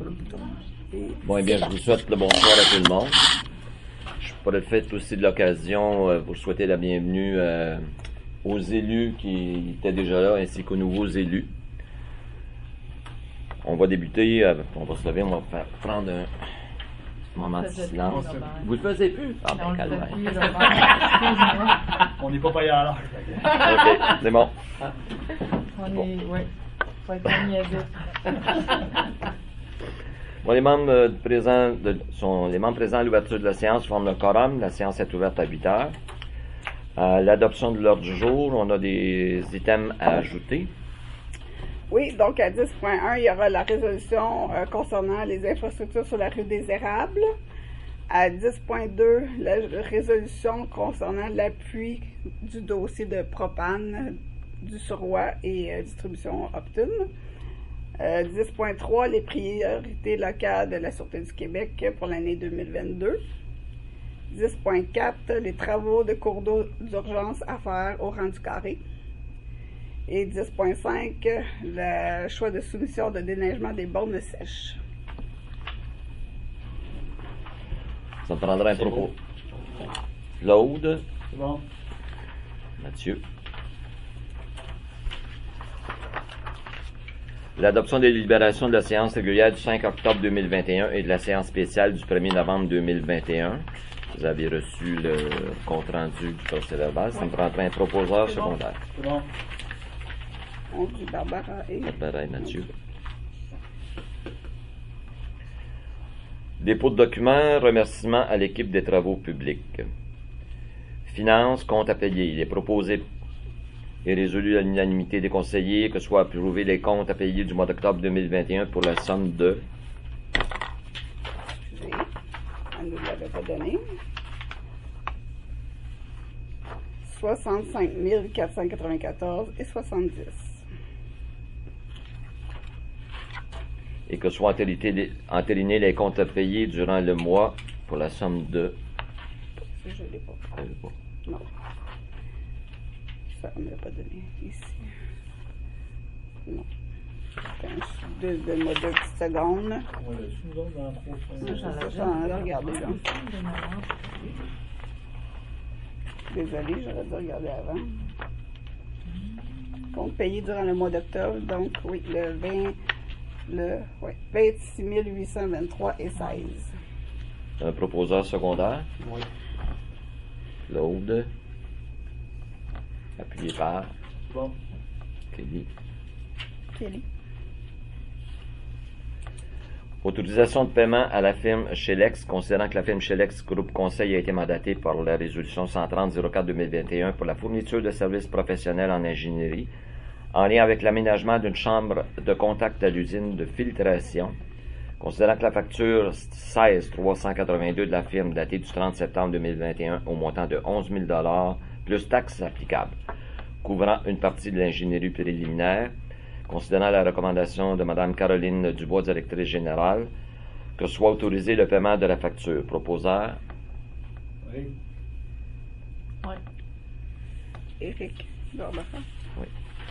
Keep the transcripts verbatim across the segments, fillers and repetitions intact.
sur le bouton. Bon, eh bien, je vous souhaite le bonsoir à tout le monde. Je profite aussi de l'occasion euh, pour souhaiter la bienvenue euh, aux élus qui étaient déjà là, ainsi qu'aux nouveaux élus. On va débuter, euh, on va se lever, on va faire, prendre un moment de silence. Vous le faisiez plus? Ah ben, calme. On n'est pas payé à l'heure. Ok, c'est bon. On est, oui, faut être mis à vite. Bon, les membres euh, présents de, sont les membres présents à l'ouverture de la séance forment le quorum. La séance est ouverte à huit heures. Euh, l'adoption de l'ordre du jour, on a des items à ajouter. Oui, donc à dix point un, il y aura la résolution euh, concernant les infrastructures sur la rue des Érables. À dix point deux, la résolution concernant l'appui du dossier de propane du Surroi et euh, distribution Optune. Euh, dix point trois, les priorités locales de la Sûreté du Québec pour l'année deux mille vingt-deux. dix point quatre, les travaux de cours d'eau d'urgence à faire au rang du carré. Et dix point cinq, le choix de soumission de déneigement des bornes sèches. Ça prendra un propos. Claude. C'est bon. Mathieu. L'adoption des délibérations de la séance régulière du cinq octobre deux mille vingt et un et de la séance spéciale du premier novembre deux mille vingt et un. Vous avez reçu le compte-rendu du procès-verbal. Ça me prendra un proposeur C'est secondaire. Bon. C'est bon. On dit Barbara et... Barbara et Mathieu. Dépôt de documents, remerciements à l'équipe des travaux publics. Finances, compte à payer. Il est proposé et résolu à l'unanimité des conseillers que soient approuvés les comptes à payer du mois d'octobre deux mille vingt et un pour la somme de... Excusez, on ne nous l'avait pas donné. soixante-cinq mille quatre cent quatre-vingt-quatorze et soixante-dix. Et que soient entérinés les comptes à payer durant le mois pour la somme de... Ça, je ne l'ai pas. Euh, bon. Non. Ça, on ne l'a pas donné ici. Non. Deux, donne-moi deux petites secondes. On l'a su, nous autres, dans trois C'est ça, j'en ai regardé, là. Désolée, j'aurais dû regarder avant. Compte payé durant le mois d'octobre, donc oui, le vingt, le ouais, vingt-six mille huit cent vingt-trois et seize. Un proposeur secondaire. Oui. Claude. Appuyé par C'est bon. Kelly. Kelly. Autorisation de paiement à la firme Shelex, considérant que la firme Shelex Groupe Conseil a été mandatée par la résolution cent trente zéro quatre deux mille vingt et un pour la fourniture de services professionnels en ingénierie, en lien avec l'aménagement d'une chambre de contact à l'usine de filtration, considérant que la facture seize trois cent quatre-vingt-deux de la firme datée du trente septembre deux mille vingt et un au montant de onze mille dollars plus taxes applicables, couvrant une partie de l'ingénierie préliminaire, considérant la recommandation de Mme Caroline Dubois, directrice générale, que soit autorisé le paiement de la facture. Proposeur. Oui. Oui. Éric Barbara. Oui.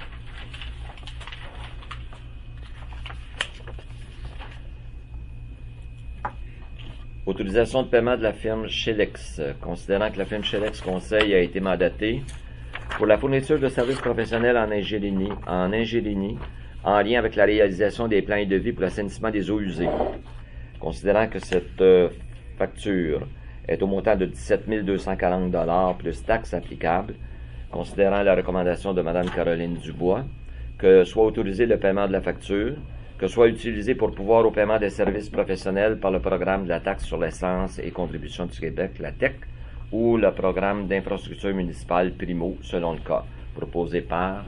Autorisation de paiement de la firme Shelex, considérant que la firme Shelex Conseil a été mandatée pour la fourniture de services professionnels en ingénierie, en ingénierie, en lien avec la réalisation des plans et devis pour l'assainissement des eaux usées. Considérant que cette euh, facture est au montant de dix-sept mille deux cent quarante dollars plus taxes applicables, considérant la recommandation de Mme Caroline Dubois, que soit autorisé le paiement de la facture, que soit utilisé pour pouvoir au paiement des services professionnels par le programme de la taxe sur l'essence et contribution du Québec, la T E C, ou le programme d'infrastructure municipale Primo, selon le cas, proposé par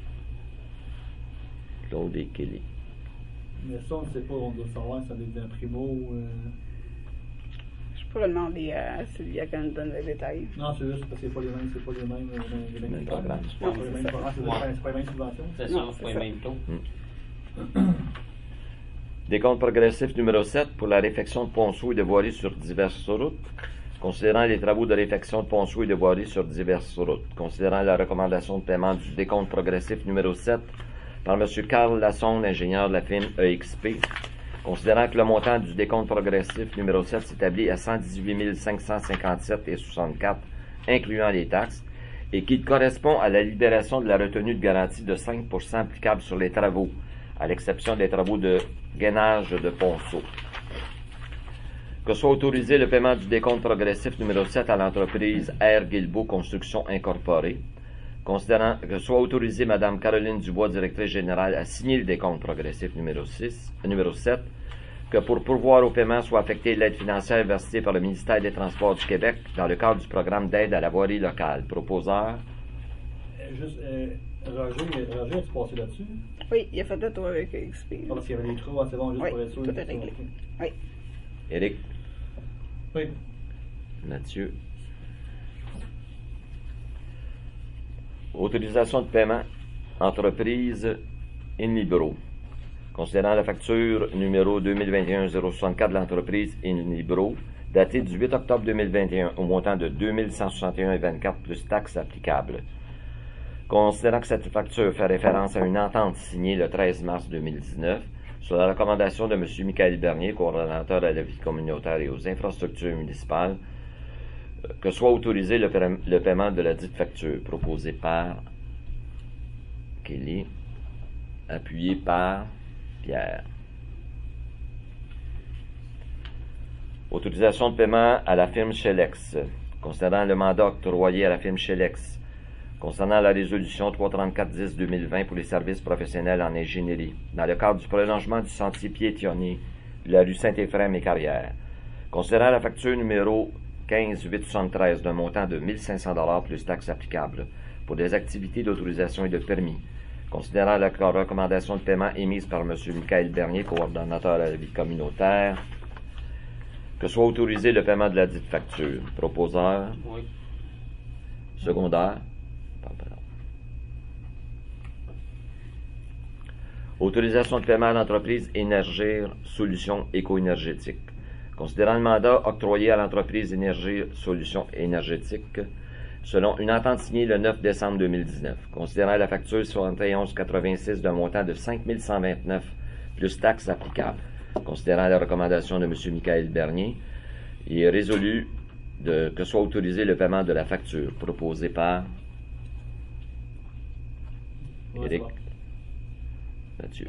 Claude et Kelly. Mais ça, on ne sait pas, on doit savoir si ça devient un primo ou... Euh... Je pourrais demander à Sylvia qu'elle nous donne les détails. Non, c'est juste parce que c'est pas les mêmes, c'est pas les mêmes, les mêmes, les mêmes programmes. C'est pas les mêmes programmes, c'est pas, c'est pas les mêmes subventions. C'est ça, c'est pas les mêmes taux. Décompte progressif numéro sept pour la réfection de ponceaux et de voiries sur diverses routes. Considérant les travaux de réfection de ponceaux et de voiries sur diverses routes. Considérant la recommandation de paiement du décompte progressif numéro sept par M. Carl Lassonde, ingénieur de la firme E X P, Considérant que le montant du décompte progressif numéro sept s'établit à cent dix-huit mille cinq cent cinquante-sept virgule soixante-quatre, incluant les taxes, et qu'il correspond à la libération de la retenue de garantie de cinq pour cent applicable sur les travaux, à l'exception des travaux de gainage de ponceau. Que soit autorisé le paiement du décompte progressif numéro sept à l'entreprise R. Guilbeault Construction Incorporée. Considérant que soit autorisé Mme Caroline Dubois, directrice générale, à signer le décompte progressif numéro six, numéro sept, que pour pourvoir au paiement soit affectée l'aide financière versée par le ministère des Transports du Québec dans le cadre du programme d'aide à la voirie locale. Proposeur. Euh, juste, euh, Roger, Roger, as-tu passé là-dessus? Oui, il a fait le tour avec X P. Ah, parce qu'il y avait des trous, c'est bon, juste Oui, pour être sûr. tout est réglé. Oui. Éric. Oui. Mathieu. Autorisation de paiement. Entreprise Inlibro. Considérant la facture numéro deux mille vingt et un zéro soixante-quatre de l'entreprise Inlibro, datée du huit octobre deux mille vingt et un au montant de deux mille cent soixante et un virgule vingt-quatre plus taxes applicables. Considérant que cette facture fait référence à une entente signée le treize mars deux mille dix-neuf, sur la recommandation de M. Michael Bernier, coordonnateur à la vie communautaire et aux infrastructures municipales, que soit autorisé le, pa- le paiement de la dite facture, proposé par Kelly, appuyé par Pierre. Autorisation de paiement à la firme Shelex, concernant le mandat octroyé à la firme Shelex, concernant la résolution trois cent trente-quatre dix deux mille vingt pour les services professionnels en ingénierie, dans le cadre du prolongement du sentier piétonnier de la rue Saint-Éphrem et Carrière, concernant la facture numéro quinze huit soixante-treize d'un montant de mille cinq cents dollars plus taxes applicables pour des activités d'autorisation et de permis, considérant la recommandation de paiement émise par M. Michael Bernier, coordonnateur à la vie communautaire, que soit autorisé le paiement de la dite facture. Proposeur. Oui. Secondaire. Autorisation de paiement à l'entreprise Énergir Solutions éco-énergétiques. Considérant le mandat octroyé à l'entreprise Énergir Solutions énergétiques, selon une entente signée le neuf décembre deux mille dix-neuf, considérant la facture soixante et onze quatre-vingt-six d'un montant de cinq mille cent vingt-neuf plus taxes applicables, considérant la recommandation de M. Michael Bernier, il est résolu de, que soit autorisé le paiement de la facture proposée par Ouais, Éric. c'est bon. Mathieu.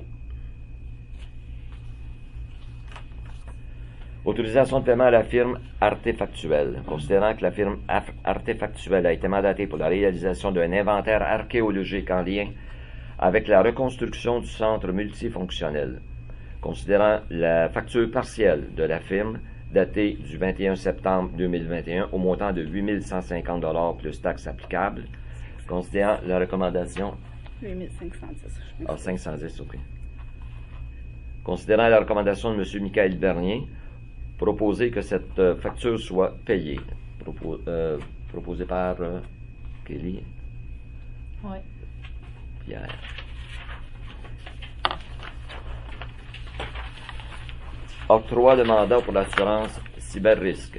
Autorisation de paiement à la firme Artefactuel. Considérant que la firme Artefactuel a été mandatée pour la réalisation d'un inventaire archéologique en lien avec la reconstruction du centre multifonctionnel. Considérant la facture partielle de la firme datée du vingt et un septembre deux mille vingt et un au montant de huit mille cent cinquante dollars plus taxes applicables. Considérant la recommandation huit mille cinq cent dix. je Ah, m'excuse. cinq cent dix, ok. Considérant la recommandation de M. Michael Bernier, proposer que cette euh, facture soit payée. Propo- euh, proposé par euh, Kelly, Oui. Pierre. Octroi de mandat pour l'assurance cyber-risque.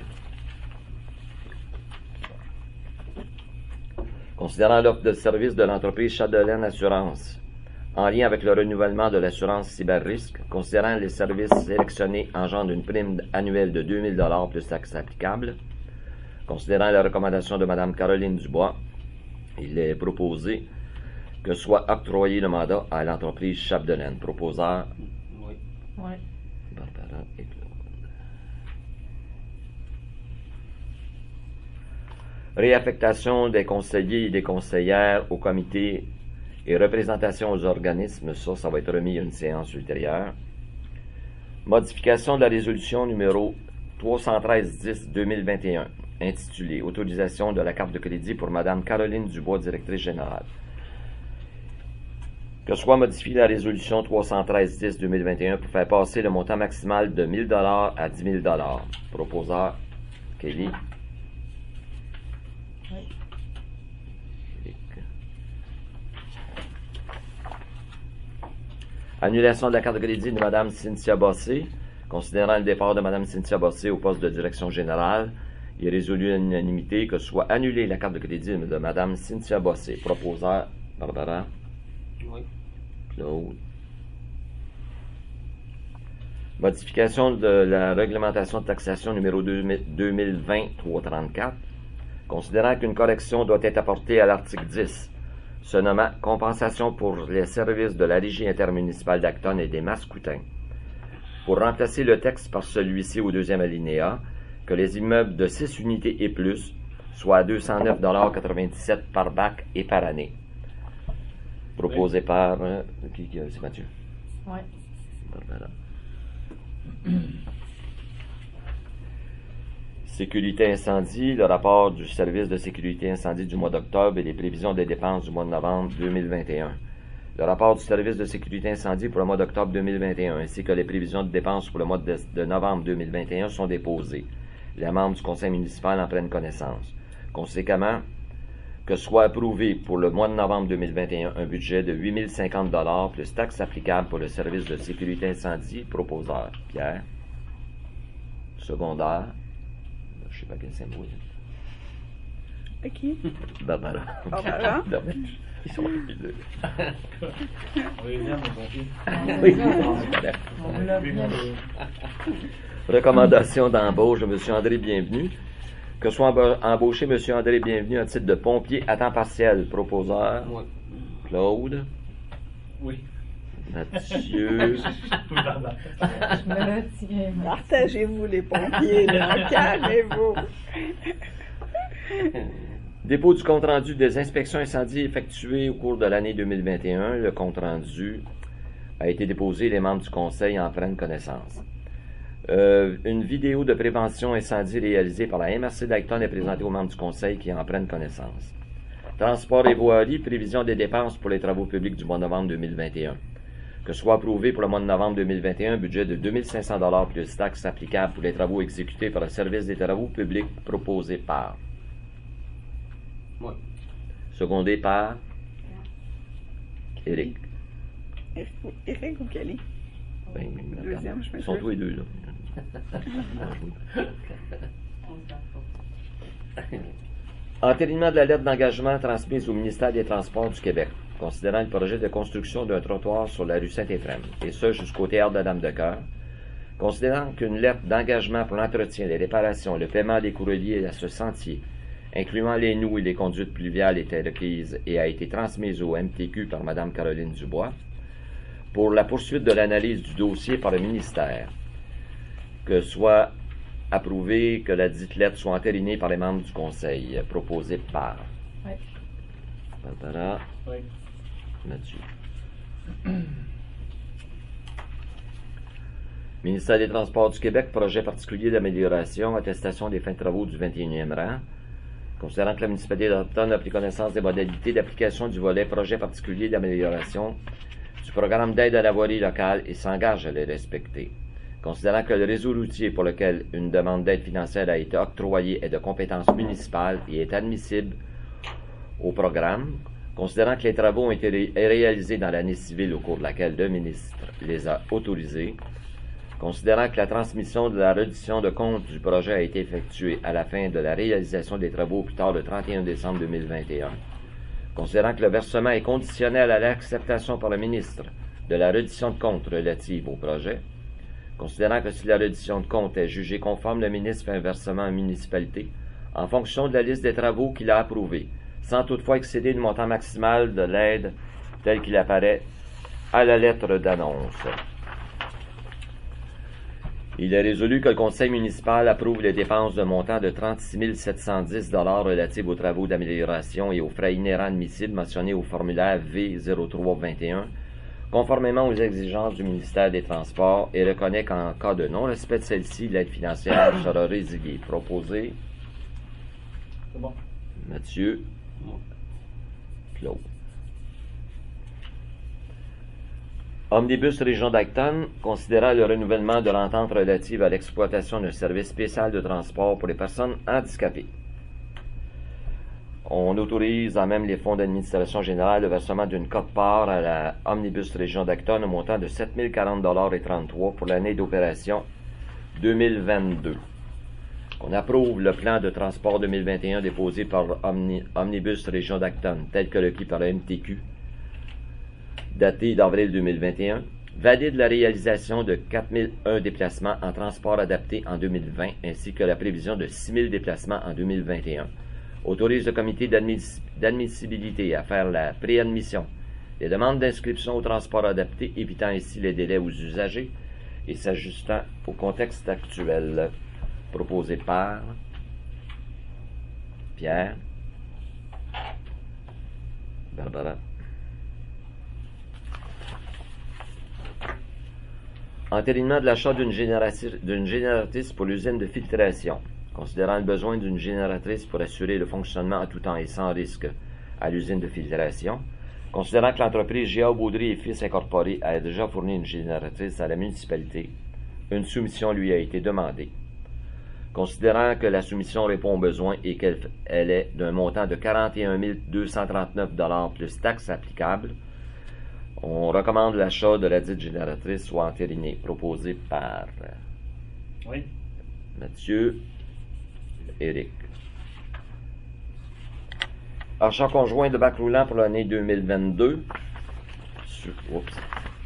Considérant l'offre de service de l'entreprise Chapdelaine Assurance, en lien avec le renouvellement de l'assurance cyber-risque, considérant les services sélectionnés engendrent une prime annuelle de deux mille dollars plus taxes applicables, considérant la recommandation de Mme Caroline Dubois, il est proposé que soit octroyé le mandat à l'entreprise Chapdelaine. Proposeur, Oui. Oui. Barbara et Claude. Réaffectation des conseillers et des conseillères au comité et représentation aux organismes, ça, ça va être remis à une séance ultérieure. Modification de la résolution numéro trois cent treize dix deux mille vingt et un, intitulée Autorisation de la carte de crédit pour Mme Caroline Dubois, directrice générale. Que soit modifiée la résolution trois cent treize dix deux mille vingt et un pour faire passer le montant maximal de mille dollars à dix mille dollars. Proposeur, Kelly. Oui. Éric. Annulation de la carte de crédit de Mme Cynthia Bossé. Considérant le départ de Mme Cynthia Bossé au poste de direction générale, il est résolu à l'unanimité que soit annulée la carte de crédit de Mme Cynthia Bossé. Proposeur, Barbara. Oui. Claude. Modification de la réglementation de taxation numéro deux mille vingt trois cent trente-quatre. Considérant qu'une correction doit être apportée à l'article dix, se nommant compensation pour les services de la Régie intermunicipale d'Acton et des Mascoutins, pour remplacer le texte par celui-ci au deuxième alinéa, que les immeubles de six unités et plus soient à deux cent neuf dollars quatre-vingt-dix-sept par bac et par année. Proposé oui. par... Euh, qui, qui, c'est Mathieu? Oui. Barbara. Sécurité incendie, le rapport du service de sécurité incendie du mois d'octobre et les prévisions des dépenses du mois de novembre deux mille vingt et un. Le rapport du service de sécurité incendie pour le mois d'octobre deux mille vingt et un ainsi que les prévisions de dépenses pour le mois de, de novembre deux mille vingt et un sont déposés. Les membres du conseil municipal en prennent connaissance. Conséquemment, que soit approuvé pour le mois de novembre deux mille vingt et un un budget de huit mille cinquante dollars plus taxes applicables pour le service de sécurité incendie, proposeur Pierre. Secondaire, je ne sais pas quel symbole. À qui? Barbara. Barbara? Ils sont les deux. On les aime, mon fils. Oui, On l'a bien. Recommandation d'embauche de M. André Bienvenu. Que soit embauché M. André Bienvenu à titre de pompier à temps partiel. Proposeur. Oui. Claude. Oui. Mathieu. Je me retiens. Partagez-vous les pompiers, là. Calmez-vous. Dépôt du compte-rendu des inspections incendies effectuées au cours de l'année deux mille vingt et un. Le compte-rendu a été déposé. Les membres du conseil en prennent connaissance. Euh, une vidéo de prévention incendie réalisée par la M R C d'Acton est présentée aux membres du conseil qui en prennent connaissance. Transport et voirie, prévision des dépenses pour les travaux publics du mois de novembre deux mille vingt et un. Que soit approuvé pour le mois de novembre deux mille vingt et un un budget de deux mille cinq cents dollars plus taxes applicables pour les travaux exécutés par le service des travaux publics proposé par. Oui. Secondé par Éric. Éric ou Kelly? Ben, Deuxième, je ils sont tous les deux, là. Entérinement de la lettre d'engagement transmise au ministère des Transports du Québec, considérant le projet de construction d'un trottoir sur la rue Saint-Éphrem, et ce jusqu'au théâtre de la Dame de Cœur, considérant qu'une lettre d'engagement pour l'entretien, les réparations, le paiement des coûts reliés à ce sentier, incluant les noues et les conduites pluviales, était requise et a été transmise au M T Q par Mme Caroline Dubois, pour la poursuite de l'analyse du dossier par le ministère, que soit approuvé que la dite lettre soit entérinée par les membres du conseil, proposé par Oui. Barbara, Oui. Mathieu. Ministère des Transports du Québec, projet particulier d'amélioration, attestation des fins de travaux du vingt et unième rang. Considérant que la municipalité d'Automne a pris connaissance des modalités d'application du volet projet particulier d'amélioration du programme d'aide à la voirie locale et s'engage à les respecter. Considérant que le réseau routier pour lequel une demande d'aide financière a été octroyée est de compétence municipale et est admissible au programme, considérant que les travaux ont été ré- réalisés dans l'année civile au cours de laquelle le ministre les a autorisés, considérant que la transmission de la reddition de compte du projet a été effectuée à la fin de la réalisation des travaux plus tard le trente et un décembre deux mille vingt et un, considérant que le versement est conditionnel à l'acceptation par le ministre de la reddition de compte relative au projet, considérant que si la reddition de compte est jugée conforme, le ministre fait un versement à la municipalité en fonction de la liste des travaux qu'il a approuvés, sans toutefois excéder le montant maximal de l'aide tel qu'il apparaît à la lettre d'annonce. Il est résolu que le conseil municipal approuve les dépenses d'un montant de trente-six mille sept cent dix dollars relatives aux travaux d'amélioration et aux frais inhérents admissibles mentionnés au formulaire V zéro trois vingt et un, conformément aux exigences du ministère des Transports, et reconnaît qu'en cas de non-respect de celle-ci, l'aide financière sera résiliée. Proposé. C'est bon. Mathieu. Claude. Omnibus Région d'Acton, considérant le renouvellement de l'entente relative à l'exploitation d'un service spécial de transport pour les personnes handicapées. On autorise en même les fonds d'administration générale le versement d'une quote-part à la Omnibus Région d'Acton au montant de sept mille quarante dollars trente-trois pour l'année d'opération deux mille vingt-deux. On approuve le plan de transport deux mille vingt et un déposé par Omni, Omnibus Région d'Acton, tel que requis par le M T Q, daté d'avril deux mille vingt et un, valide la réalisation de quatre mille un déplacements en transport adapté en deux mille vingt ainsi que la prévision de six mille déplacements en deux mille vingt et un. Autorise le comité d'admiss- d'admissibilité à faire la préadmission des demandes d'inscription au transport adapté, évitant ainsi les délais aux usagers et s'ajustant au contexte actuel. Proposé par Pierre, Barbara. Entérinement de l'achat d'une génératrice, d'une génératrice pour l'usine de filtration. Considérant le besoin d'une génératrice pour assurer le fonctionnement en tout temps et sans risque à l'usine de filtration. Considérant que l'entreprise G A Baudry et Fils Incorporé a déjà fourni une génératrice à la municipalité, une soumission lui a été demandée. Considérant que la soumission répond aux besoins et qu'elle elle est d'un montant de quarante et un mille deux cent trente-neuf dollars plus taxes applicables, on recommande l'achat de la dite génératrice soit entériné, proposé par Oui. Mathieu, Éric. Achat conjoint de bac roulant pour l'année deux mille vingt-deux. Su- Oups.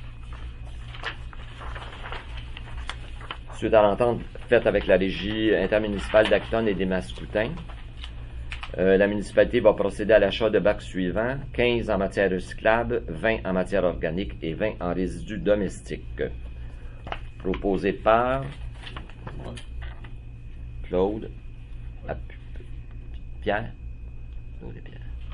Suite à l'entente faite avec la Régie intermunicipale d'Acton et des Mascoutins, euh, la municipalité va procéder à l'achat de bacs suivants: quinze en matière recyclable, vingt en matière organique et vingt en résidus domestiques. Proposé par Claude, à P- P- Pierre, Claude et Pierre.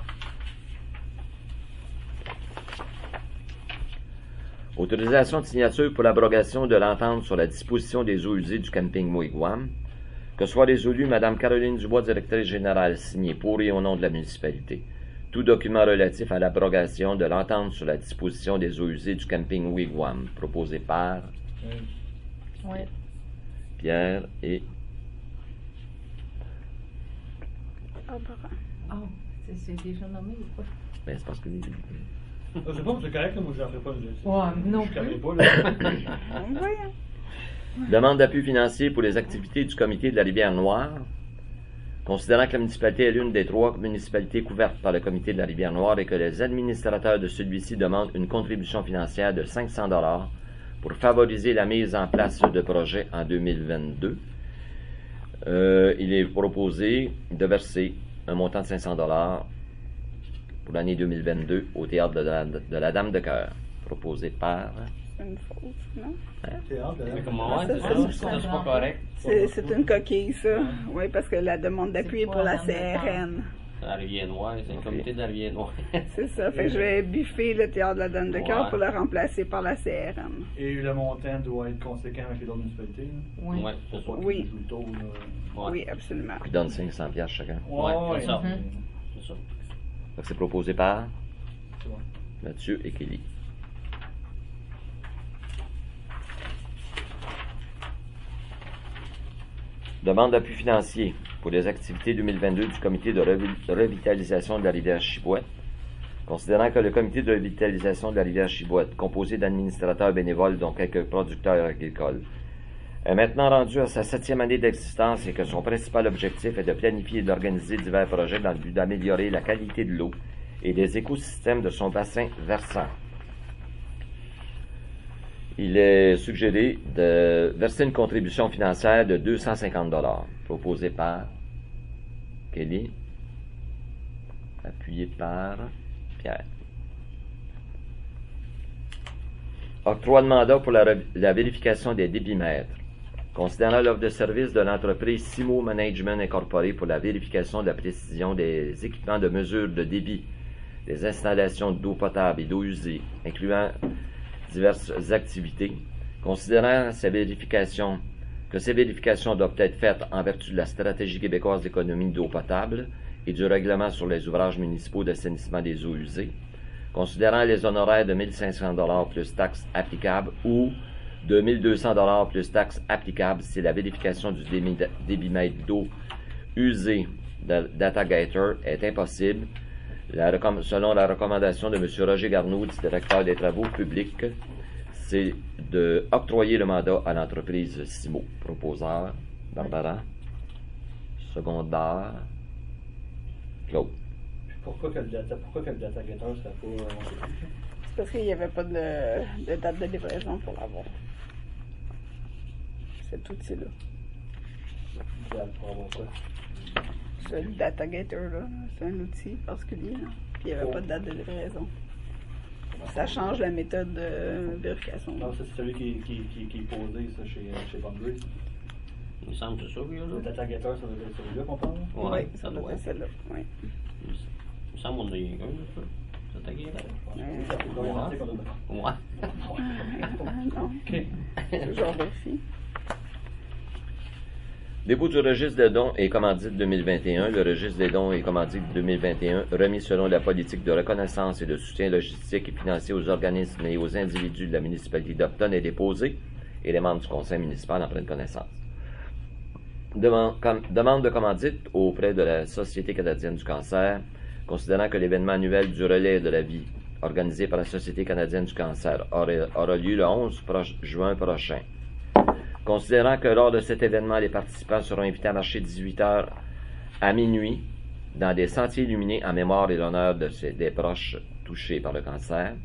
Autorisation de signature pour l'abrogation de l'entente sur la disposition des eaux usées du camping Wigwam, que soit résolue Mme Caroline Dubois, directrice générale, signée pour et au nom de la municipalité. Tout document relatif à l'abrogation de l'entente sur la disposition des eaux usées du camping Wigwam, proposé par Oui. Oui. Pierre et Barbara. Ah, c'est- c'est déjà nommé ou quoi? ben, c'est parce que Je sais pas, c'est correct, là, moi je n'en ferai pas. Je, Ouais, non je plus. pas, là. Voyons. demande d'appui financier pour les activités du comité de la Rivière-Noire. Considérant que la municipalité est l'une des trois municipalités couvertes par le comité de la Rivière-Noire et que les administrateurs de celui-ci demandent une contribution financière de cinq cents dollars pour favoriser la mise en place de projets en deux mille vingt-deux, euh, il est proposé de verser un montant de cinq cents dollars pour l'année deux mille vingt-deux au théâtre de la, de la Dame de Cœur, proposé par C'est une faute, non? Théâtre, là. Mais comment, ouais, Ça, c'est ça, ça, ça, ça, c'est ça, pas ça. correct. C'est c'est une coquille, ça. Oui, parce que la demande d'appui est C'est pour pas la dans C R N. C'est la Rivière-Noire, c'est le Ok. comité de la Rivière-Noire. C'est ça. Fait que je vais biffer le théâtre de la Dame de Cœur Ouais. pour le remplacer par la C R N. Et le montant doit être conséquent avec les autres municipalités. Là. Oui. Ouais, c'est ça. Pas Oui. qu'ils jouent le taux, là. Ouais, Oui, absolument. qui donne cinq cents piastres chacun. Ouais, c'est ça. Mhm. c'est ça. Fait que c'est proposé par C'est bon. Mathieu et Kelly. Demande d'appui financier pour les activités deux mille vingt-deux du comité de revi- revitalisation de la rivière Chibouette. Considérant que le comité de revitalisation de la rivière Chibouette, composé d'administrateurs bénévoles dont quelques producteurs agricoles, est maintenant rendu à sa septième année d'existence et que son principal objectif est de planifier et d'organiser divers projets dans le but d'améliorer la qualité de l'eau et des écosystèmes de son bassin versant. Il est suggéré de verser une contribution financière de deux cent cinquante dollars, proposée par Kelly, appuyé par Pierre. Octroi de mandat pour la, la vérification des débitmètres. Considérant l'offre de service de l'entreprise Simo Management Incorporé pour la vérification de la précision des équipements de mesure de débit, des installations d'eau potable et d'eau usée, incluant diverses activités, considérant ces vérifications, que ces vérifications doivent être faites en vertu de la stratégie québécoise d'économie d'eau potable et du règlement sur les ouvrages municipaux d'assainissement des eaux usées, considérant les honoraires de mille cinq cents dollars plus taxes applicables ou de mille deux cents dollars plus taxes applicables si la vérification du démi- débitmètre d'eau usée de DataGator est impossible, la recomm- selon la recommandation de M. Roger Garneau, directeur des travaux publics, c'est de octroyer le mandat à l'entreprise Simo. Proposeur, Barbara. Secondaire, Claude. Pourquoi que le data, pourquoi que le data getter serait pas. euh, Parce qu'il n'y avait pas de, de date de livraison pour l'avoir. Cet outil-là. Pour avoir quoi? Ce DataGator, là, c'est un outil particulier. Là. Puis il n'y avait pas de date de livraison. Ça change la méthode de vérification. Non, ça, c'est celui qui, qui, qui, qui est posé ça, chez, chez Boundary. Il me semble que c'est ça, lui, Le là. DataGator, ça doit être celui-là qu'on parle? Oui, Ouais, ça doit être celle-là. Oui. Il me semble qu'on a eu un, là, ça. Ça t'a guéri, là. Il doit y en avoir qu'on a- Ouais. Ah, non, OK. toujours vérifié. Dépôt du registre des dons et commandites deux mille vingt et un. Le registre des dons et commandites deux mille vingt et un, remis selon la politique de reconnaissance et de soutien logistique et financier aux organismes et aux individus de la municipalité d'Upton, est déposé et les membres du conseil municipal en prennent connaissance. Demande, com, demande de commandite auprès de la Société canadienne du cancer, considérant que l'événement annuel du relais de la vie organisé par la Société canadienne du cancer aura, aura lieu le onze juin prochain. Considérant que lors de cet événement, les participants seront invités à marcher dix-huit heures à minuit dans des sentiers illuminés en mémoire et l'honneur de ces, des proches touchés par le cancer.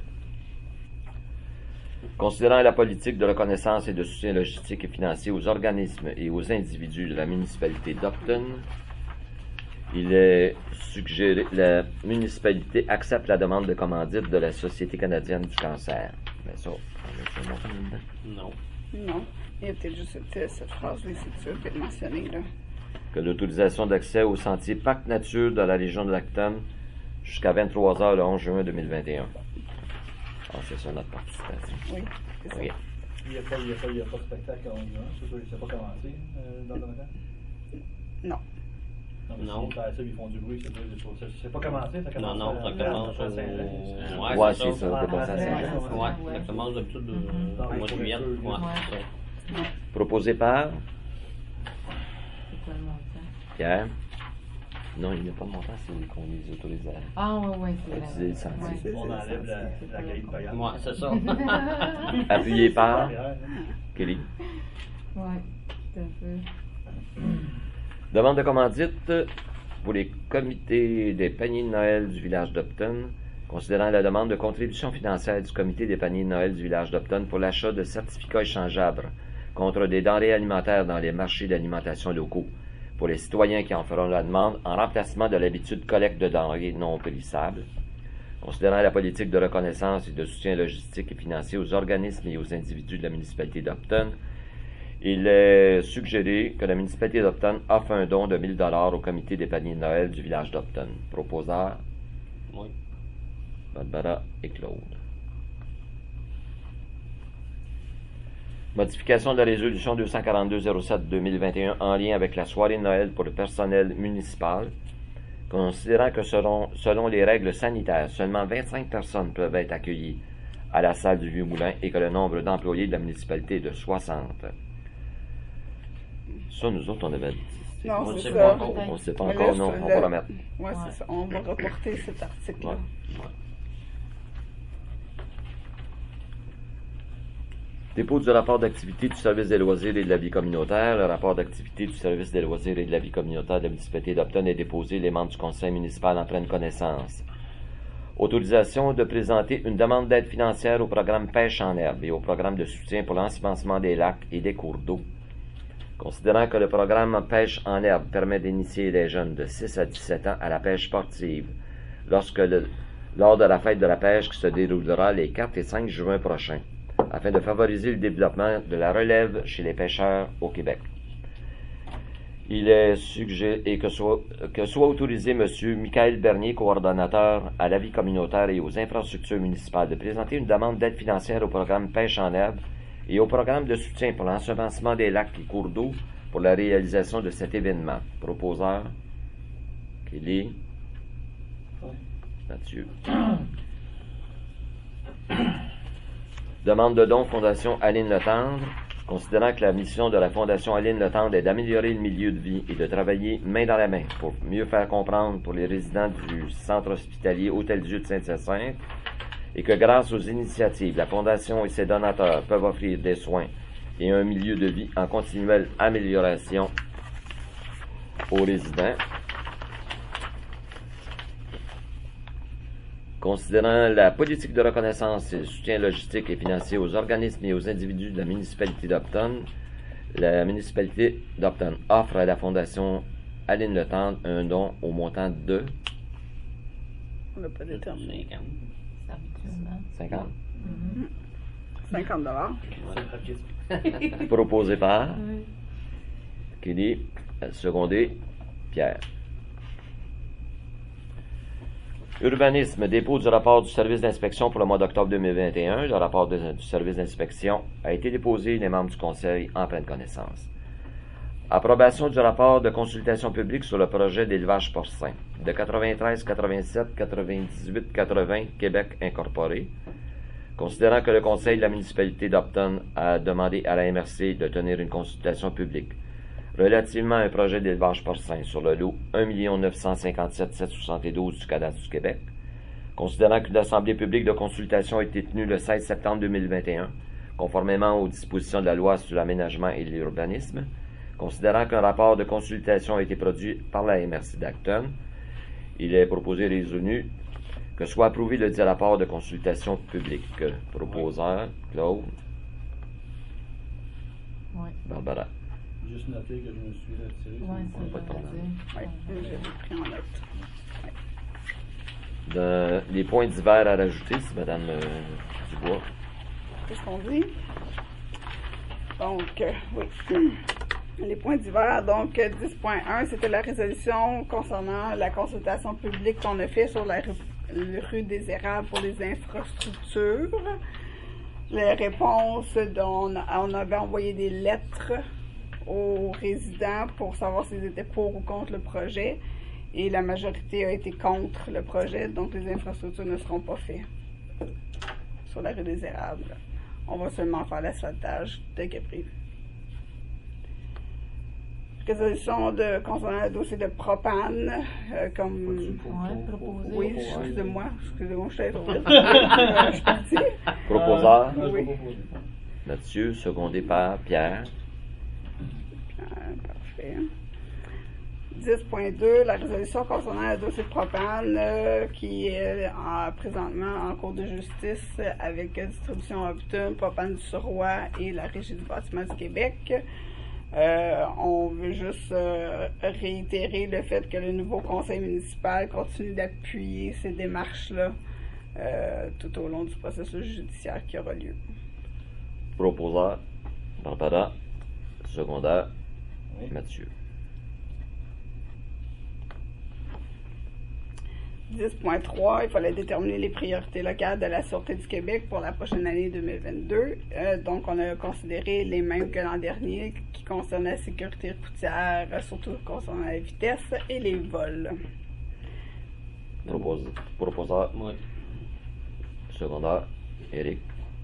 Considérant la politique de reconnaissance et de soutien logistique et financier aux organismes et aux individus de la municipalité d'Upton, il est suggéré que la municipalité accepte la demande de commandite de la Société canadienne du cancer. Mais ça, on a ça montré là-dedans. Non. Non. Il y a peut-être juste cette, cette phrase-là, c'est sûr, qui est mentionnée, là. Que l'autorisation d'accès au sentier Parc Nature de la région de Lacton jusqu'à vingt-trois heures le onze juin deux mille vingt et un. Ah, c'est ça notre participation. Oui, c'est ça. OK. Il n'y a, pas- il y a, pas- il y a pas de spectacle en juin, c'est sûr, ça n'a pas commencé euh, dans le temps? Non. Non. Ça, ça, ils font du bruit, c'est sûr, c'est pas- c'est pas commencé, ça Non, commence non, à- ça à- commence à au... Saint-Jean. Ouais, Ouais, c'est c'est ça. ça, c'est pas ça, c'est Ouais, ça. Ouais, ça commence d'habitude euh, Dans au mois de les juillet. Ouais, couvertures, c'est ça. Proposé par C'est quoi le montant? Pierre. Non, il n'y a pas de montant, c'est qu'on les autorise à... Ah, oui, oui, c'est Utiliser le sentier. Ouais, c'est On ça, enlève la, c'est la pas grille con. payante. Ouais, c'est ça. Appuyé par Kelly. Oui, tout à fait. Demande de commandite pour les comités des paniers de Noël du village d'Upton, considérant la demande de contribution financière du comité des paniers de Noël du village d'Upton pour l'achat de certificats échangeables contre des denrées alimentaires dans les marchés d'alimentation locaux pour les citoyens qui en feront la demande en remplacement de l'habitude collecte de denrées non périssables. Considérant la politique de reconnaissance et de soutien logistique et financier aux organismes et aux individus de la municipalité d'Upton, il est suggéré que la municipalité d'Upton offre un don de mille dollars au comité des paniers de Noël du village d'Upton. Proposeur, Oui. Barbara et Claude. Modification de la résolution deux cent quarante-deux zéro sept deux mille vingt et un en lien avec la soirée de Noël pour le personnel municipal. Considérant que selon, selon les règles sanitaires, seulement vingt-cinq personnes peuvent être accueillies à la salle du Vieux-Moulin et que le nombre d'employés de la municipalité est de soixante. Ça, nous autres, on avait dit. Non, On ne c'est sait ça. pas encore. On ne sait pas Mais encore, là, non, c'est on le- va la mettre. Oui, Ouais. c'est ça. On va reporter cet article-là. Ouais. Dépôt du rapport d'activité du service des loisirs et de la vie communautaire. Le rapport d'activité du service des loisirs et de la vie communautaire de la municipalité d'Upton est déposé. Les membres du conseil municipal en prennent connaissance. Autorisation de présenter une demande d'aide financière au programme Pêche en herbe et au programme de soutien pour l'ensemencement des lacs et des cours d'eau. Considérant que le programme Pêche en herbe permet d'initier les jeunes de six à dix-sept ans à la pêche sportive, lorsque le, lors de la fête de la pêche qui se déroulera les quatre et cinq juin prochains, afin de favoriser le développement de la relève chez les pêcheurs au Québec. Il est suggéré et que soit, que soit autorisé M. Michael Bernier, coordonnateur à la vie communautaire et aux infrastructures municipales, de présenter une demande d'aide financière au programme Pêche en herbe et au programme de soutien pour l'ensemencement des lacs et cours d'eau pour la réalisation de cet événement. Proposeur, Kelly, Mathieu. Demande de don Fondation Aline Letendre. Considérant que la mission de la Fondation Aline Letendre est d'améliorer le milieu de vie et de travailler main dans la main pour mieux faire comprendre pour les résidents du centre hospitalier Hôtel-Dieu de Saint-Hyacinthe et que grâce aux initiatives, la Fondation et ses donateurs peuvent offrir des soins et un milieu de vie en continuelle amélioration aux résidents. Considérant la politique de reconnaissance et le soutien logistique et financier aux organismes et aux individus de la municipalité d'Upton, la municipalité d'Upton offre à la Fondation Aline Le Tendre un don au montant de On n'a pas déterminé. cinquante. cinquante. cinquante dollars. Proposé par Oui. Kelly, secondé Pierre. Urbanisme, dépôt du rapport du service d'inspection pour le mois d'octobre deux mille vingt et un. Le rapport de- du service d'inspection a été déposé, les membres du conseil en prennent connaissance. Approbation du rapport de consultation publique sur le projet d'élevage porcin de quatre-vingt-treize, quatre-vingt-sept, quatre-vingt-dix-huit, quatre-vingts Québec incorporé. Considérant que le conseil de la municipalité d'Upton a demandé à la M R C de tenir une consultation publique relativement à un projet d'élevage porcin sur le lot un million neuf cent cinquante-sept mille sept cent soixante-douze du cadastre du Québec, considérant qu'une assemblée publique de consultation a été tenue le seize septembre deux mille vingt et un, conformément aux dispositions de la loi sur l'aménagement et l'urbanisme, considérant qu'un rapport de consultation a été produit par la M R C d'Acton, il est proposé et résolu que soit approuvé le dit rapport de consultation publique. Proposeur, Claude, Oui. Barbara. Juste noter que je me suis retiré. Oui, On va pas ça te veut prendre. Oui, dire. j'ai pris en note. De- les points divers à rajouter, c'est Mme euh, Dubois. Qu'est-ce qu'on dit? Donc, euh, oui. Les points divers, donc euh, dix point un, c'était la résolution concernant la consultation publique qu'on a fait sur la rue, la rue des Érables pour les infrastructures. Les réponses, dont on, on avait envoyé des lettres aux résidents pour savoir s'ils étaient pour ou contre le projet. Et la majorité a été contre le projet, donc les infrastructures ne seront pas faites sur la rue des Érables. On va seulement faire l'asphaltage tel que prévu. Résolution de, concernant le dossier de propane, euh, comme... Ouais, proposé. Oui, excusez-moi, excusez-moi, je suis allée trop vite. Euh, je suis partie. Proposeur, Euh, Oui. Mathieu, secondé par Pierre. Ah, parfait. dix point deux, la résolution concernant le dossier de propane euh, qui est en- présentement en cours de justice avec euh, Distribution Upton, Propane du Suroît et la Régie du bâtiment du Québec. Euh, on veut juste euh, réitérer le fait que le nouveau conseil municipal continue d'appuyer ces démarches-là euh, tout au long du processus judiciaire qui aura lieu. Proposeur, Barbara. Secondaire, Oui. Mathieu. dix point trois, il fallait déterminer les priorités locales de la Sûreté du Québec pour la prochaine année deux mille vingt-deux. Euh, donc, on a considéré les mêmes que l'an dernier, qui concernent la sécurité routière, surtout concernant la vitesse et les vols. Propos- Proposeur, Oui. secondaire, Éric.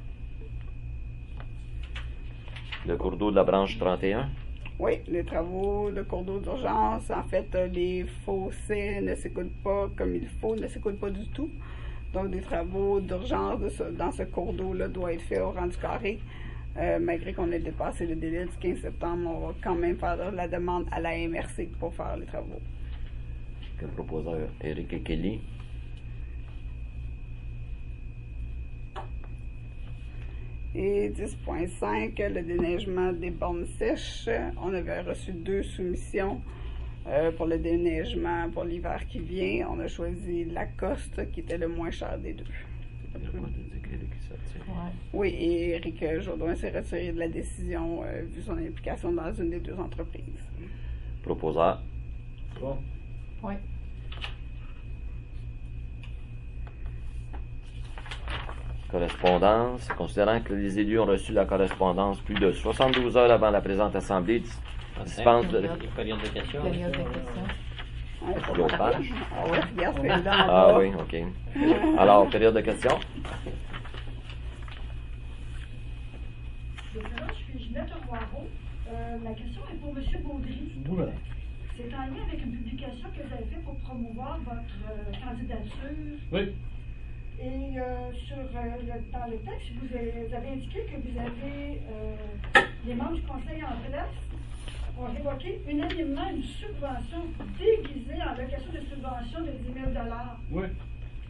Le cours d'eau de la branche trente et un. Oui, les travaux de cours d'eau d'urgence, en fait, euh, les fossés ne s'écoulent pas comme il faut, ne s'écoulent pas du tout. Donc, des travaux d'urgence de ce- dans ce cours d'eau-là doivent être faits au rang du carré. Euh, malgré qu'on ait dépassé le délai du quinze septembre, on va quand même faire la demande à la M R C pour faire les travaux. Que proposeur, Éric et Kelly. Et dix point cinq, le déneigement des bornes sèches. On avait reçu deux soumissions euh, pour le déneigement pour l'hiver qui vient. On a choisi Lacoste, qui était le moins cher des deux. Ouais. Oui, et Éric Jourdain s'est retiré de la décision euh, vu son implication dans une des deux entreprises. Proposeur, Bon. Oui. correspondance. Considérant que les élus ont reçu la correspondance plus de soixante-douze heures avant la présente assemblée, dis- dispense de... Période de questions. Période de questions. Ouais, faut L'autre pas- page. Ah ouais, regarde, c'est là en Ah bas. oui, OK. Alors, période de questions. Je présente, je suis Ginette Roireau. Euh, la question est pour M. Baudry. D'où, madame? C'est en lien avec une publication que vous avez faite pour promouvoir votre euh, candidature. Oui. Et euh, sur, euh, le- dans le texte, vous avez, vous avez indiqué que vous avez, euh, les membres du conseil en place ont révoqué unanimement une subvention déguisée en location de subvention de dix mille dollars. Oui.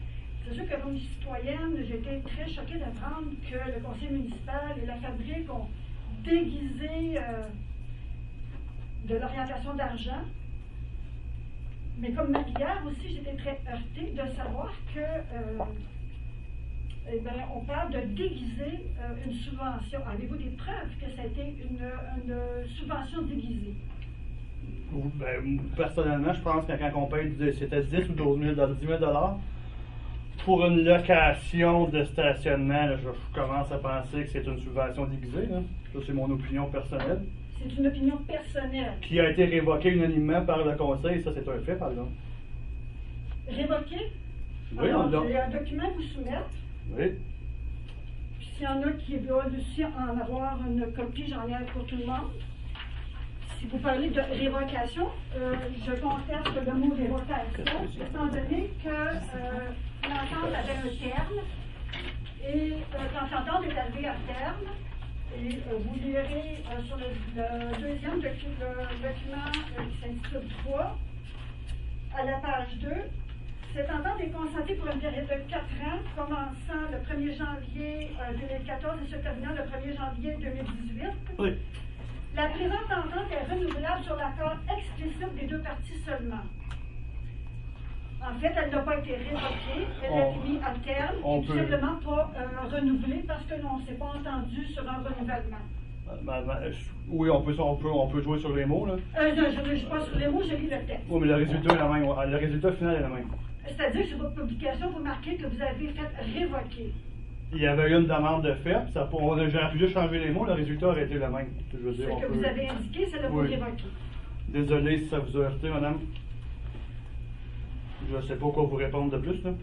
c'est sûr que comme citoyenne, j'ai été très choquée d'apprendre que le conseil municipal et la fabrique ont déguisé euh, de l'orientation d'argent. Mais comme maquillère aussi, j'étais très heurtée de savoir que euh, eh bien, on parle de déguiser euh, une subvention. Avez-vous des preuves que ça a été une, une subvention déguisée? Ben, personnellement, je pense que quand on paye, c'était dix ou douze mille dollars pour une location de stationnement, là, je, je commence à penser que c'est une subvention déguisée. Là. Ça, c'est mon opinion personnelle. C'est une opinion personnelle. Qui a été révoquée unanimement par le conseil, ça c'est un fait, par exemple. Révoquée? Oui, Alors, on l'a. il y a un document vous soumettre. Oui. Puis s'il y en a qui veulent aussi en avoir une copie, j'en ai pour tout le monde. Si vous parlez de révocation, euh, je conteste le mot révocation, étant donné que euh, l'entente avait un terme, et euh, quand l'entente est arrivée à terme, et euh, vous lirez euh, sur le, le deuxième docu le document euh, qui s'intitule trois, à la page deux, cette entente est consentie pour une période de quatre ans, commençant le premier janvier euh, deux mille quatorze et se terminant le premier janvier deux mille dix-huit. Oui. La présente entente est renouvelable sur l'accord explicite des deux parties seulement. En fait, elle n'a pas été révoquée, elle a été mise à terme, on et tout peut... simplement pas euh, renouvelée parce que l'on ne s'est pas entendu sur un renouvellement. Ben, ben, oui, on peut, on, peut, on peut jouer sur les mots, là. Euh, non, je ne joue pas sur les mots, je lis le texte. Oui, mais le résultat est le même. Le résultat final est le même. C'est-à-dire que sur votre publication, vous marquez que vous avez fait révoquer. Il y avait eu une demande de fait, puis ça, on a j'aurais pu juste changer les mots, le résultat aurait été le même. Je veux dire, Ce on que peut... vous avez indiqué, c'est le mot Oui. révoquer. Désolé si ça vous a heurté, madame. Je ne sais pas quoi vous répondre de plus, là.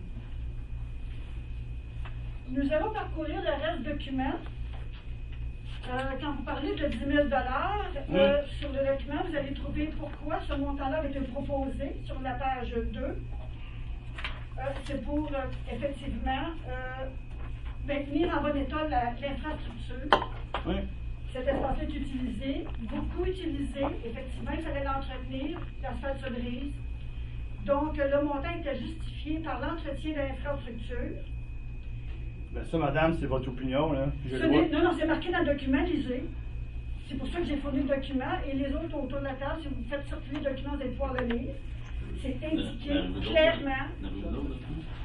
Nous allons parcourir le reste du document. Euh, quand vous parlez de dix mille dollars, euh, Oui. sur le document, vous allez trouver pourquoi ce montant-là a été proposé sur la page deux. Euh, c'est pour, euh, effectivement, euh, maintenir en bon état l'infrastructure. Oui. Cet espace est utilisé, beaucoup utilisé. Effectivement, il fallait l'entretenir, l'asphalte se brise. Donc, le montant était justifié par l'entretien de l'infrastructure. Ben ça, madame, c'est votre opinion, là. Je Ce le vois. n'est- Non, non, c'est marqué dans le document, lisez. C'est pour ça que j'ai fourni le document. Et les autres autour de la table, si vous faites circuler le document, vous allez pouvoir le lire. C'est indiqué Dans- dans le rideau, clairement. dans le rideau, là.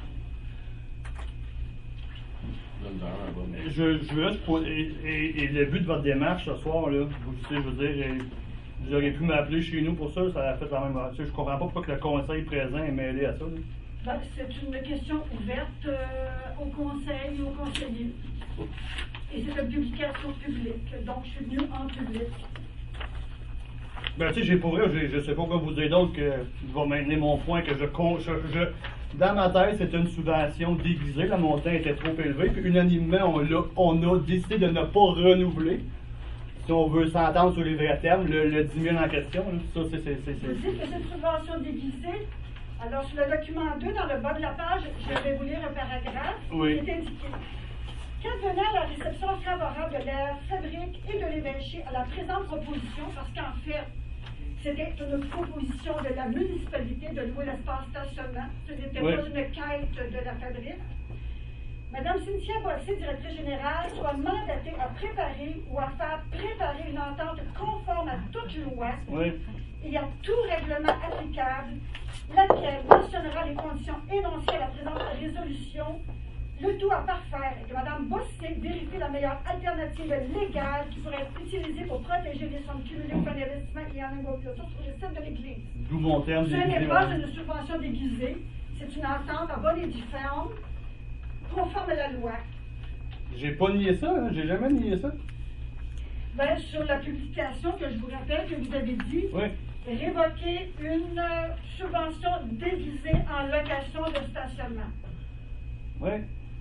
Dans le dehors, là-bas, mais- Je, je veux juste pour- et, et, et le but de votre démarche ce soir, là, vous savez, je veux dire, et vous auriez pu m'appeler chez nous pour ça, ça a fait la même. Tu sais, je comprends pas pourquoi que le conseil présent est mêlé à ça. Là. Ben, c'est une question ouverte euh, au conseil et aux conseillers. Et c'est une publication publique. Donc, je suis venue en public. Ben, tu sais, j'ai pour vrai, j'ai- je sais pas quoi vous dire d'autre que je vais maintenir mon point que je, con- je, je dans ma tête, c'était une subvention déguisée, le montant était trop élevé, puis unanimement, on, l'a- on a décidé de ne pas renouveler. Si on veut s'entendre sur les vrais termes, le, le dix mille en question, là, ça, c'est. c'est- c'est- Vous c'est- dites que c'est une subvention déguisée. Alors, sur le document deux, dans le bas de la page, je vais vous lire un paragraphe Oui. qui est indiqué. Qu'advenant la réception favorable de la fabrique et de l'évêché à la présente proposition, parce qu'en fait, c'était une proposition de la municipalité de louer l'espace stationnement. Ce n'était Oui. pas une quête de la fabrique. Madame Cynthia Bossé, directrice générale, soit mandatée à préparer ou à faire préparer une entente conforme à toute loi Oui. et à tout règlement applicable, laquelle mentionnera les conditions énoncées à la présente résolution, le tout à parfaire, et que Mme Bossé vérifie la meilleure alternative légale qui pourrait être utilisée pour protéger les sommes cumulées au d'investissement et en immobilier sur le site de l'Église. D'où mon terme Ce déguisé, n'est pas madame. une subvention déguisée, c'est une entente en bonne et due forme, conforme à la loi. J'ai pas nié ça, hein, j'ai jamais nié ça. Ben, sur la publication que je vous rappelle que vous avez dit, Oui. révoquer une euh, subvention déguisée en location de stationnement. Oui.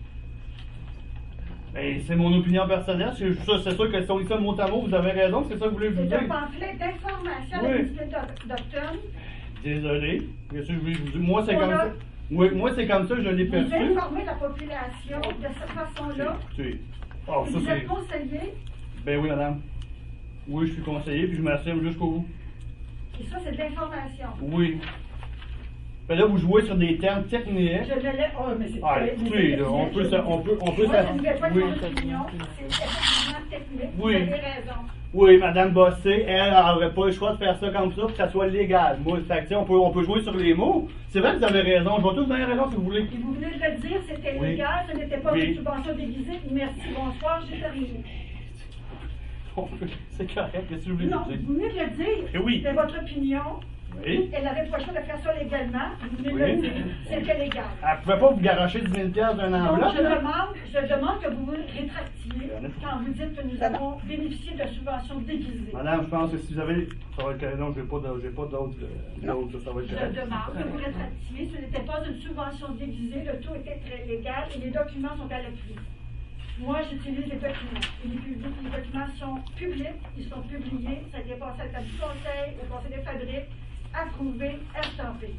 Ben, c'est mon opinion personnelle. C'est ça, c'est sûr que si on dit ça mot à mot, vous avez raison, c'est ça que vous voulez vous C'est un dire. pamphlet d'information à Oui. la municipalité d'Octon. Désolé. Qu'est-ce que je voulais vous dire? Moi, c'est On comme a- ça. Oui, moi, c'est comme ça que je l'ai Vous perçu. informez la population de cette façon-là. Écoutez. Oh, ça, Vous c'est. êtes conseiller, Ben oui, madame. Oui, je suis conseiller, puis je m'assume jusqu'au bout. et ça, c'est de l'information. Oui. Ben là, vous jouez sur des termes techniques. Je ne l'ai. Oh, mais c'est Ah, très- écoutez, là, on peut, ça- on peut, on peut, Moi, ça- je ne vais pas oui. de mon opinion. C'est effectivement technique. Oui. Vous avez raison. Oui, Madame Bossé, elle n'aurait pas le choix de faire ça comme ça pour que ça soit légal. Moi, fait que, tu sais, on peut, on peut jouer sur les mots. C'est vrai que vous avez raison. Je vais tous vous donner raison si vous voulez. Et vous venez de le dire, c'était Oui. légal, ce n'était pas Oui. une subvention déguisée. Merci, bonsoir, j'ai terminé. On peut- C'est correct, qu'est-ce que vous voulez Non, dire? vous venez de le dire. Eh oui. C'était votre opinion. Oui. Elle n'avait pas le choix de faire ça légalement. Vous venez de Oui. le dire. C'était légal. Elle pouvait pas vous garocher dix mille piastres d'un Donc, enveloppe, je là? demande, je demande que vous vous rétractiez quand vous dites que nous avons bénéficié de subventions déguisées. Madame, je pense que si vous avez. Ça va être correct. Non, j'ai pas d'autres. J'ai pas d'autres. euh, d'autres, ça va être Je correct. demande que vous rétractiez. Ce n'était pas une subvention déguisée. Le tout était très légal et les documents sont à l'appui. Moi, j'utilise les documents. Et les, publics, les documents sont publics, ils sont publiés. Ça a été passé à la table du conseil, au conseil des fabriques, approuvé, estampé.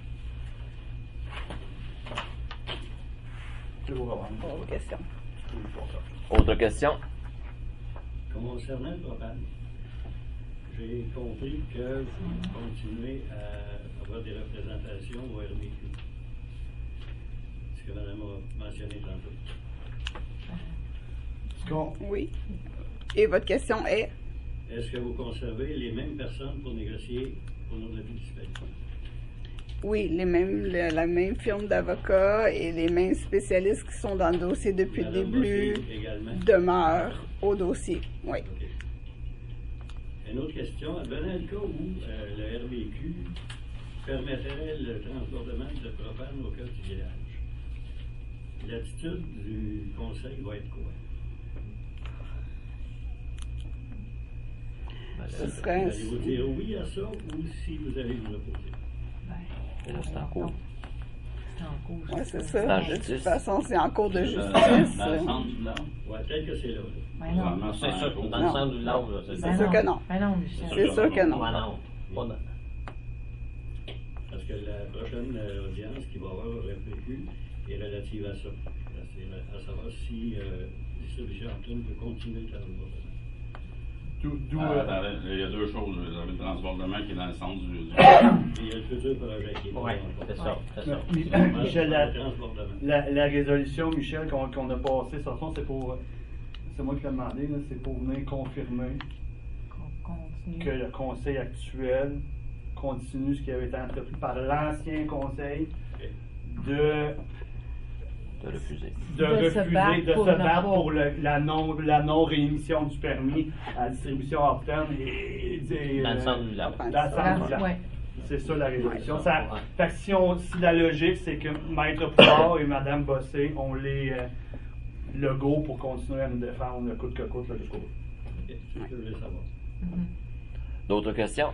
Je vous remercie. Autre question. Autre question? Concernant le propane, j'ai compris que vous continuez à avoir des représentations au R B Q. Ce que Mme a mentionné tantôt. Ce qu'on- Oui. Et votre question est? Est-ce que vous conservez les mêmes personnes pour négocier au nom de la municipalité? Oui, les mêmes, la, la même firme d'avocats et les mêmes spécialistes qui sont dans le dossier depuis le Madame début Bossé également? demeurent au dossier. Oui. OK. Une autre question. Dans le cas où euh, le R B Q permettrait le transportement de propane au cœur du village, l'attitude du conseil va être quoi? Ce serait... Allez-vous dire oui à ça ou si vous allez vous opposer? Et là, c'est en cours. C'est en cours. Oui, c'est C'est ça. en De toute justice. façon, c'est en cours de Dans justice. dans le centre du lac. Ouais, peut-être que c'est là. là. Ben non. Vraiment, C'est ça, en cours. dans Non. le centre du lac, là, c'est C'est ça. sûr que non. Ben non, Michel. C'est sûr que non. Ah non, pas dans- Parce que la prochaine euh, audience qu'il va y avoir au R P Q est relative à ça. C'est à savoir si euh, Distribution Antoine peut continuer le transport. D'où. d'où, Ah, euh, attendez, il y a deux choses. Vous avez le transbordement qui est dans le centre du. du- Puis il y a le futur projet qui est Oui, là. c'est ça, c'est ça. Mi- Michel, la, Le transportement. la, la résolution, Michel, qu'on qu'on a passée, sur ça, c'est pour. C'est moi qui l'ai demandé, là, c'est pour venir confirmer Qu'on continue. que le conseil actuel continue ce qui avait été entrepris par l'ancien conseil de, De refuser. de, De se refuser, battre de pour se ne battre pas- pour le- la non la non réémission du permis à la distribution Horton et, et Dans le euh, centre du lac. dans le centre du lac. Ouais. C'est ça la résolution. Ouais, Ça, ouais. fait que si, on, si la logique, c'est que Maître Poulard et Mme Bossé ont les euh, le go pour continuer à nous défendre le coûte que coûte le discours. Ok, c'est ce que je voulais savoir. D'autres questions?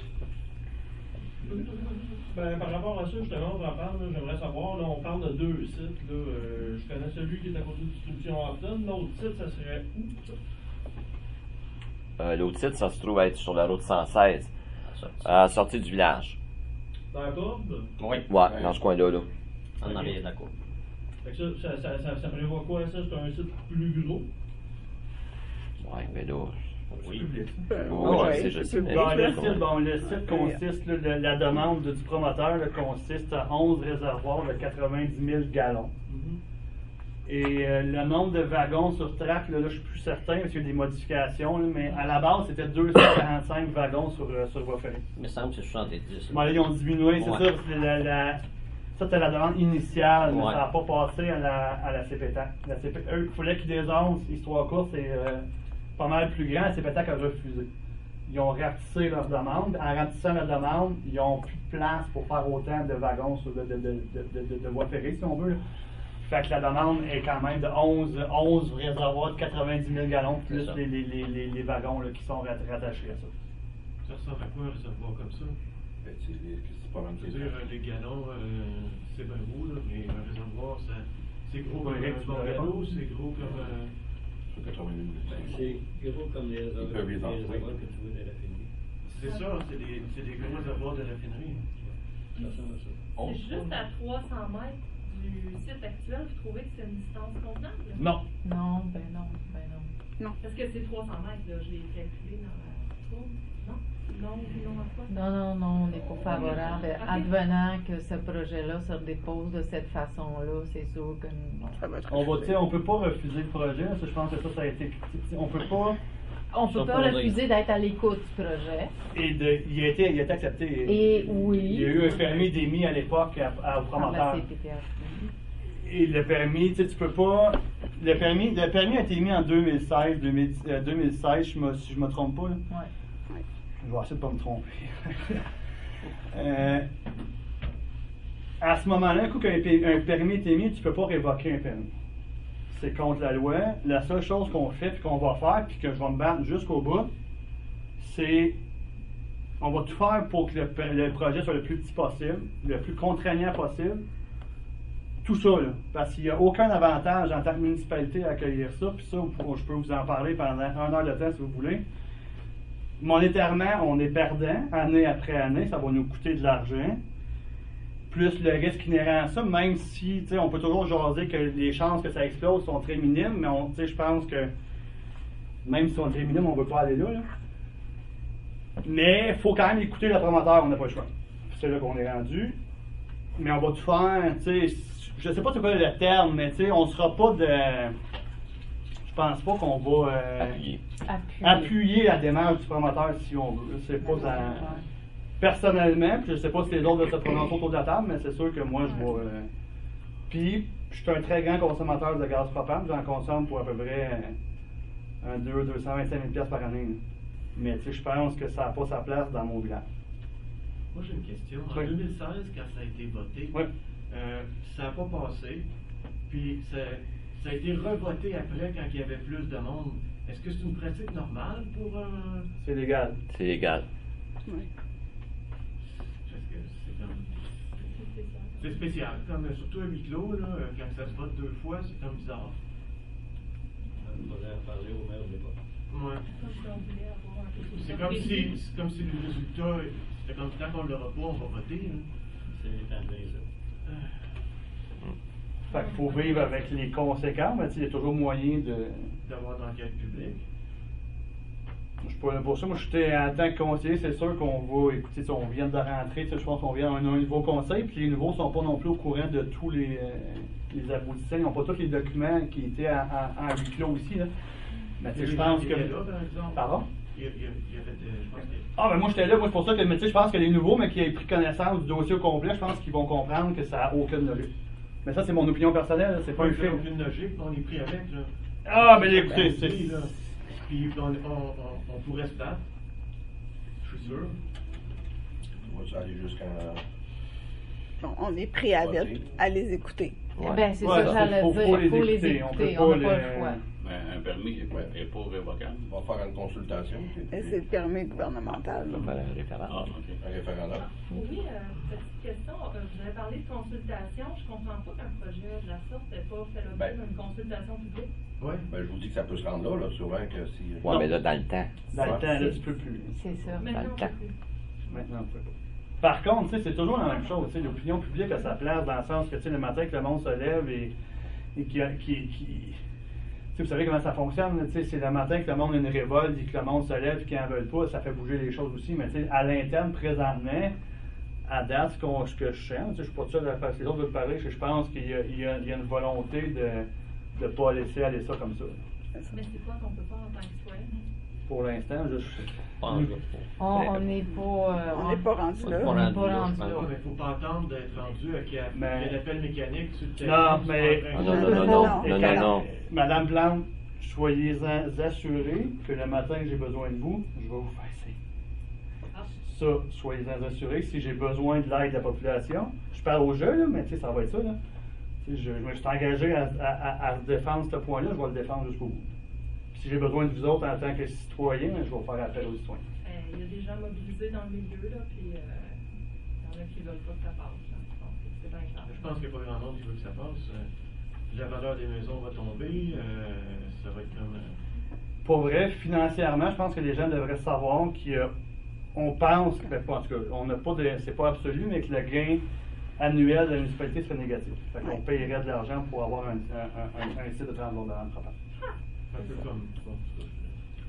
Ben, par rapport à ça, justement, on va parler, là, j'aimerais savoir, là, on parle de deux sites, là, euh, je connais celui qui est à côté de Distribution Horton, l'autre site, ça serait où, ça? Euh, L'autre site, ça se trouve être sur la route cent seize, Ça, à la sortie du village. Dans la corde? Oui. Ouais, dans ce coin-là. Là. En arrière de la cour. Fait que ça, ça, ça, ça, ça prévoit quoi, ça? C'est un site plus gros? Ouais, mais là. Oui. Euh, Oh, ouais, je sais, je c'est sais. public, Bon, là. le site, bon, le site consiste, là, le- la demande du promoteur là, consiste à onze réservoirs de quatre-vingt-dix mille gallons. Et euh, le nombre de wagons sur track, là, là, je suis plus certain parce qu'il y a des modifications, là, mais à la base, c'était deux cent quarante-cinq wagons sur, euh, sur voie ferrée. Il me semble que c'est soixante-dix. Bon, là, ils ont diminué, c'est Ouais. ça, parce que la, la- ça c'était la demande initiale, mais Ouais. ça n'a pas passé à la, à la C P T A C. La C P eux, il fallait qu'ils désoncent, histoire courte, c'est euh, pas mal plus grand, la C P T A C a refusé. Ils ont rapetissé leur demande. En rapetissant leur demande, ils n'ont plus de place pour faire autant de wagons sur de, de, de, de, de, de voies ferrées, si on veut. Fait que la demande est quand même de onze, onze réservoirs de quatre-vingt-dix mille gallons, plus C'est ça. les, les, les, les, les wagons là, qui sont rat- rattachés à ça. Ça ressemble à quoi, un réservoir comme ça? Ben, c'est c'est pas même Je veux dire, euh, les gallons, euh, c'est bien beau, là, mais un réservoir, ça, c'est gros comme Correct, un tu bon peux galop, répondre? c'est gros comme un... sur quatre-vingt mille. C'est gros comme les réservoirs peuvent les les envoyer. réservoirs que tu vois de la raffinerie. C'est ça, c'est des, c'est des gros réservoirs de raffinerie. Ça ressemble à ça. C'est juste à trois cents mètres du site actuel, vous trouvez que c'est une distance convenable? Non. Non, ben non, ben non. Parce que c'est trois cents mètres, là, je l'ai calculé dans la courbe. Non? Non, ou non à quoi? Non, non, non, on n'est pas favorable. Ok. Advenant que ce projet-là se dépose de cette façon-là, c'est sûr que non. Ça va être On va, tu sais, refusé. on peut pas refuser le projet, ça, je pense que ça, ça a été. On peut pas. On peut pas S'opposer. refuser d'être à l'écoute du projet. Et de, il, a été, il a été accepté. Et oui. Il y a eu un permis d'émis à l'époque à, à, au Par la promoteur. C P T H P. Et le permis, tu sais, tu peux pas. Le permis, le permis a été émis en deux mille seize, deux mille, euh, deux mille seize, je me, si je me trompe pas. Là. Ouais. Je vais essayer de pas me tromper. euh, à ce moment-là, un coup qu'un p- un permis est émis, tu peux pas révoquer un permis. C'est contre la loi. La seule chose qu'on fait, puis qu'on va faire, puis que je vais me battre jusqu'au bout, c'est on va tout faire pour que le, le projet soit le plus petit possible, le plus contraignant possible. Tout ça, là, parce qu'il n'y a aucun avantage en tant que municipalité à accueillir ça, puis ça, je peux vous en parler pendant une heure de temps si vous voulez. Monétairement, on est perdant, année après année, ça va nous coûter de l'argent. Plus le risque inhérent à ça, même si, tu sais, on peut toujours jaser que les chances que ça explose sont très minimes, mais on, tu sais, je pense que même si sont très minimes, on ne veut pas aller là, là. Mais il faut quand même écouter le promoteur, on n'a pas le choix. C'est là qu'on est rendu. Mais on va tout faire, tu sais, je sais pas c'est quoi le terme, mais tu sais, on sera pas de. Je pense pas qu'on va euh, Appuyer. Appuyer. appuyer la démarche du promoteur si on veut. C'est pas dans. Personnellement, puis je sais pas si les autres vont se prononcer autour de la table, mais c'est sûr que moi je vais. Euh... Puis, je suis un très grand consommateur de gaz propane, j'en consomme pour à peu près un deux, deux cent vingt-cinq mille par année. Là. Mais tu sais, je pense que ça n'a pas sa place dans mon village. Moi, j'ai une question. En Oui. deux mille seize, quand ça a été voté, Oui. euh, ça n'a pas passé. Puis, ça, ça a été revoté après quand il y avait plus de monde. Est-ce que c'est une pratique normale pour un. C'est légal. C'est légal. Oui. Parce que c'est comme. C'est spécial. Comme, euh, surtout à huis clos, là, euh, quand ça se vote deux fois, c'est comme bizarre. Il faudrait en parler au maire de l'époque. Ouais. Comme si on voulait avoir un peu plus C'est de comme si, précis. c'est comme si le résultat, c'était comme tant qu'on ne l'aura pas, on va voter. Là. C'est établi, ça. Fait qu'il faut vivre avec les conséquences, mais tu sais, il y a toujours moyen de. D'avoir d'enquête publique. Je suis pas là pour ça. Moi, j'étais en tant que conseiller, c'est sûr qu'on va écouter, tu sais, on vient de rentrer, tu sais, je pense qu'on vient à un, un nouveau conseil, puis les nouveaux sont pas non plus au courant de tous les, euh, les aboutissants. Ils n'ont pas tous les documents qui étaient en, en, en huis clos aussi. Là. Mais tu sais, je pense que. Il y a là, par exemple. Pardon? Il y a, il y a, il y avait, euh, je pense que. Ah, ben moi j'étais là, moi c'est pour ça que, mais tu sais, je pense que les nouveaux, mais qui ont pris connaissance du dossier au complet, je pense qu'ils vont comprendre que ça n'a aucune logique. Mais ça, c'est mon opinion personnelle, c'est pas un fait. aucune logique, on est pris avec, là. Ah, ben écoutez, Ben, c'est. oui, là. Puis on, on, on, on pourrait se battre. Je suis sûr. On va aller jusqu'à. Bon, on est prêt à, Voter. à les écouter. Ouais. Ben, c'est Ouais, ça, parce j'allais qu'il dire. faut- Il faut faut les les écouter, on écouter. peut On pas n'a pas les- le choix. Ben, un permis n'est pas révocable. On va faire une consultation. Et c'est le permis gouvernemental. On va faire un référendum. Ah, OK. Un référendum. Oui, euh, petite question. Euh, vous avez parlé de consultation. Je comprends pas qu'un projet de la sorte n'ait pas fait l'objet Ben. d'une consultation publique. Oui. Ben, je vous dis que ça peut se rendre là, là souvent que si. Ouais, mais là, dans le temps. Dans le Ouais. temps, là, tu peux plus. C'est ça. Maintenant, le temps. on peut plus. Maintenant, on peut pas. Par contre, tu sais, c'est toujours la même chose. tu sais, L'opinion publique a sa place dans le sens que tu sais, le matin que le monde se lève et, et qui, qui, qui- tu sais, vous savez comment ça fonctionne. là, tu sais, C'est le matin que le monde a une révolte et que le monde se lève et qu'ils n'en veulent pas, ça fait bouger les choses aussi. Mais tu sais, à l'interne, présentement, à date, ce, qu'on- ce que je sens, tu sais, je suis pas sûr de faire ce que les autres veulent parler, je je pense qu'il y a, il y a- il y a une volonté de ne pas laisser aller ça comme ça. Mais c'est quoi qu'on peut faire en tant que citoyen? Pour l'instant, je. Pas en tout. On on n'est pas. euh, On n'est pas rendu là. On n'est pas là, rendu je pense. là. Mais il ne faut pas attendre d'être rendu à qu'il y a Mais- qu'il y a l'appel mécanique sur le Non, terrain. mais- Ah, non, non, non, non, non, non, non. Madame Plante, soyez-en assurés que le matin que j'ai besoin de vous, je vais vous faire signe. Ça, soyez-en assurés. Si j'ai besoin de l'aide de la population, je parle au jeu, là, mais tu sais, ça va être ça. Là. Tu sais, Je, je me suis engagé à, à, à- à défendre ce point-là, je vais le défendre jusqu'au bout. Puis si j'ai besoin de vous autres en tant que citoyen, je vais faire appel aux citoyens. Euh, Il y a des gens mobilisés dans le milieu, là, puis euh, il y en a qui veulent pas que ça passe. Là. Je pense que c'est bien grave. Je pense qu'il n'y a pas grand monde qui veut que ça passe. Euh, La valeur des maisons va tomber. euh, ça va être comme. euh, Pour vrai, financièrement, je pense que les gens devraient savoir qu'on pense, ben, pas en tout cas, on n'a pas de, c'est pas absolu, mais que le gain annuel de la municipalité serait négatif. Fait qu'on payerait de l'argent pour avoir un, un, un, un site de transbordement propane. un peu comme. Bon, ça, je-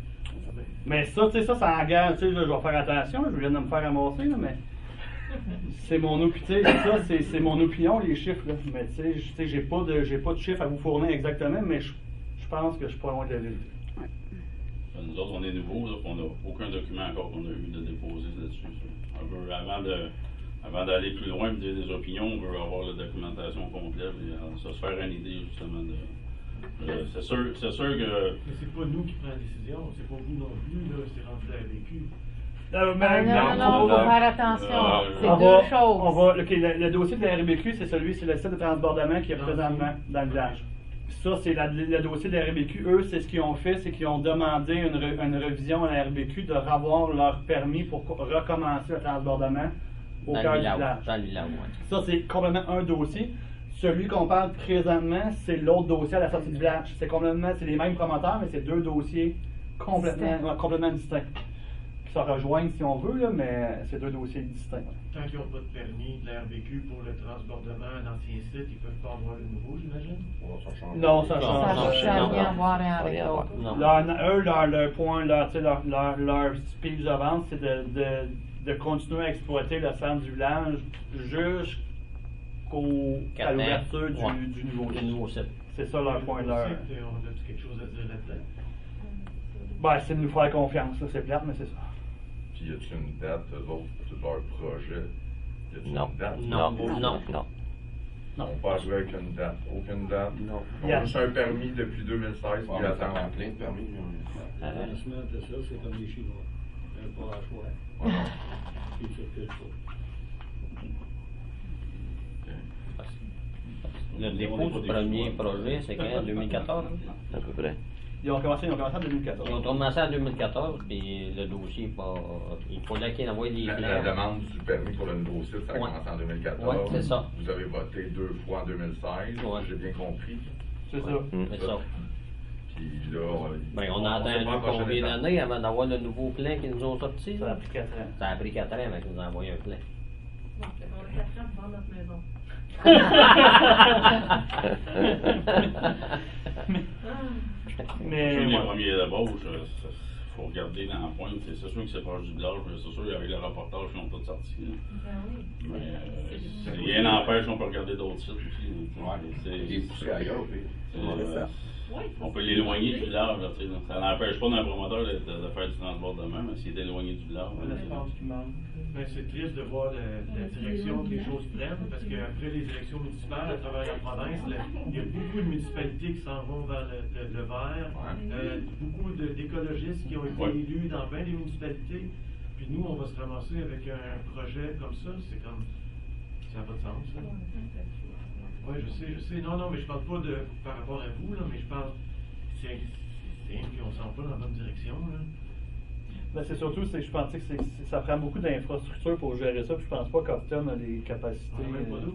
Mais ça, tu sais, ça, ça engage, tu sais, là, je vais faire attention, je viens de me faire ramasser, là, mais c'est mon opinion, ça, c'est, c'est mon opinion, les chiffres, là. Mais tu sais, je- tu sais, j'ai pas de, j'ai pas de chiffres à vous fournir exactement, mais je, je pense que je suis pas loin de la vérité. Nous autres, on est nouveaux, là, on n'a aucun document encore qu'on a eu de déposer là-dessus. On veut, avant de, avant d'aller plus loin et de dire des opinions, on veut avoir la documentation complète et euh, ça se faire une idée, justement, de... euh, c'est sûr, c'est sûr que... Mais c'est pas nous qui prenons la décision, c'est pas vous non plus, là, c'est rendu la R B Q. Euh, mais- Ah, non, non, non, faut faire attention. Euh, C'est on deux va, choses. on va, ok, le, le dossier de la R B Q, c'est celui, c'est le site de transbordement qui est Ah, présentement dans le village. Ça, c'est la- le dossier de la R B Q. Eux, c'est ce qu'ils ont fait, c'est qu'ils ont demandé une, re- une révision à la R B Q de revoir leur permis pour co- recommencer le transbordement au Dans cœur le du village. village. Dans le village, ouais. Ça, c'est complètement un dossier. Celui qu'on parle présentement, c'est l'autre dossier à la sortie du village. C'est complètement, c'est les mêmes promoteurs, mais c'est deux dossiers complètement, Distincts. ouais, complètement distincts. Qui se rejoignent si on veut, là, mais c'est deux dossiers distincts. Tant qu'ils n'ont pas de permis de la R B Q pour le transbordement à un ancien site, ils ne peuvent pas avoir le nouveau, j'imagine? Non, ça change. Non, ça Non, change. Ça non, n'a non, rien non. à voir un avec Rien à l'autre. Non. Leur, eux, leur, leur point, leur, tu sais, leur, leur, leur speech de vente, c'est de, de, de continuer à exploiter le centre du village jusqu'au à Quatre l'ouverture du, Ouais. du nouveau Le site. nouveau site. C'est ça leur point, leur. On a quelque chose à dire là-dedans? Ben, c'est de nous faire confiance, là, c'est plate, mais c'est ça. Puis y a-t-il une date, eux autres, pour tout leur projet? Y a-t-il Non. une date? Non, Non, non. non. Non. On pas arrivé avec une date. Aucune date. Non. Ils Y a- ont juste un permis depuis deux mille seize, On puis va ils faire attendent. plein de permis. Euh, Le lancement de ça, c'est comme les Chinois. Un pas à choix. Voilà. Puis tu recules pas. Le dépôt du premier projet, c'est quand? En deux mille quatorze? À peu près. Ils ont commencé, ils ont commencé en deux mille quatorze. Ils ont commencé en deux mille quatorze, puis le dossier, pas, il fallait qu'ils envoient des La, plans. la demande du permis pour le nouveau site, ça a Ouais. commencé en deux mille quatorze. Ouais, c'est ça. Vous avez voté deux fois en deux mille seize, Ouais. j'ai bien compris. C'est ça. Mm. C'est ça. Puis là, on, Ben, on a sait pas attendu la prochaine combien étape. d'années avant d'avoir le nouveau plan qu'ils nous ont sorti? Ça a là? pris quatre ans. Ça a pris quatre ans avant qu'ils nous ont envoyé un plan. Bon, on a quatre ans pour vendre notre maison. Mais, Sur les ouais. premiers d'ébauches, il faut regarder dans la pointe. C'est sûr que c'est proche du village, mais c'est sûr qu'avec le reportage, ils ont tous sorti. Là. Ben oui. Mais euh, c'est- rien n'empêche qu'on peut regarder d'autres sites aussi. là. Ouais, C'est- des poussés ailleurs, puis. c'est- C'est ça. Oui, On peut l'éloigner du village. Là, tu sais, là. Ça n'empêche pas d'un promoteur de, de, de faire du transbordement, mais s'il est éloigné du village. On là, l'espace qui manque. Ben, c'est triste de voir la, la direction que les choses prennent, parce qu'après les élections municipales à travers la province, la- il y a beaucoup de municipalités qui s'en vont vers le, le- le vert, euh, beaucoup de- d'écologistes qui ont été Ouais. élus dans bien des municipalités, puis nous, on va se ramasser avec un projet comme ça, c'est comme, ça n'a pas de sens. ça. Oui, je sais, je sais. Non, non, mais je parle pas de par rapport à vous, là, mais je parle, c'est c'est rien qu'on s'en va dans la bonne direction, là. Ben, c'est surtout, c'est que je pensais que c'est- c'est- ça prend beaucoup d'infrastructures pour gérer ça, puis je pense pas qu'Ofton a les capacités. On n'a même pas euh, d'eau.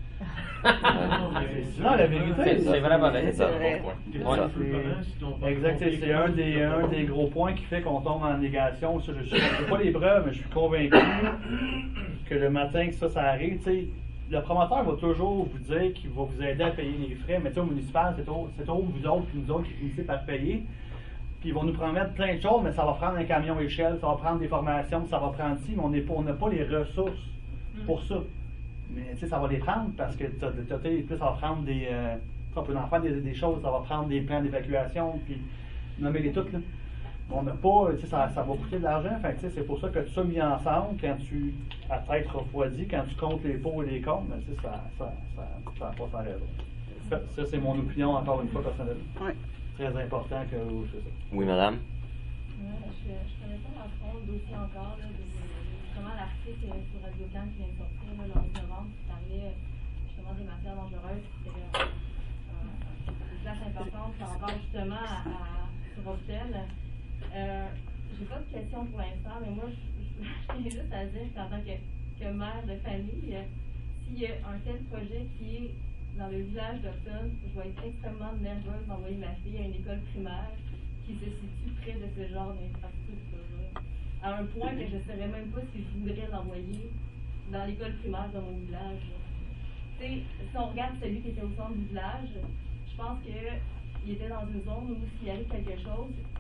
Non, mais- non, la vérité, C'est- c'est vrai, pareil. c'est ça. vrai. T'es Ouais. pas le feu comment si ton pas Exact, c'est c'est un des, un des gros points qui fait qu'on tombe en négation. Ça, je n'ai pas les preuves, mais je suis convaincu que le matin que ça, ça arrive, tu sais, le promoteur va toujours vous dire qu'il va vous aider à payer les frais, mais tu sais, au municipal, c'est toujours, c'est toujours vous autres puis nous autres qui finissez par payer. Puis ils vont nous promettre plein de choses, mais ça va prendre un camion échelle, ça va prendre des formations, ça va prendre ci, mais on n'est pas- on n'a pas les ressources pour ça. Mais tu sais, ça va les prendre parce que t'as, t'as, t'as- plus ça va prendre des. Euh, on peut en faire des, des choses, ça va prendre des plans d'évacuation, puis nommer-les toutes. Là. On n'a pas, tu sais, ça, ça va coûter de l'argent. Fait que, tu sais, c'est pour ça que tout ça mis ensemble, quand tu, à tête refroidie, quand tu comptes les pour et les contre, ben, tu sais, ça ça, ça, ça n'a pas sa raison. Ça, ça, c'est mon opinion, encore une fois, personnelle. Oui. Très important que c'est ça. Oui, madame. Ouais, je, je connais pas dans le fond le dossier encore, là, de, de- justement l'article sur Radio-Can qui vient de sortir là, le onze novembre, qui parlait justement des matières dangereuses, qui était euh, euh, une place importante par rapport justement à, à sur Hôtel. Euh, j'ai pas de questions pour l'instant, mais moi, je, je, je tiens juste à dire qu'en tant que, que mère de famille, euh, s'il y a un tel projet qui est dans le village d'Hôtel, je vais être extrêmement nerveuse d'envoyer ma fille à une école primaire qui se situe près de ce genre d'infrastructure. À un point que je ne saurais même pas si je voudrais l'envoyer dans l'école primaire de mon village. Tu sais, si on regarde celui qui était au centre du village, je pense qu'il était dans une zone où s'il y avait quelque chose,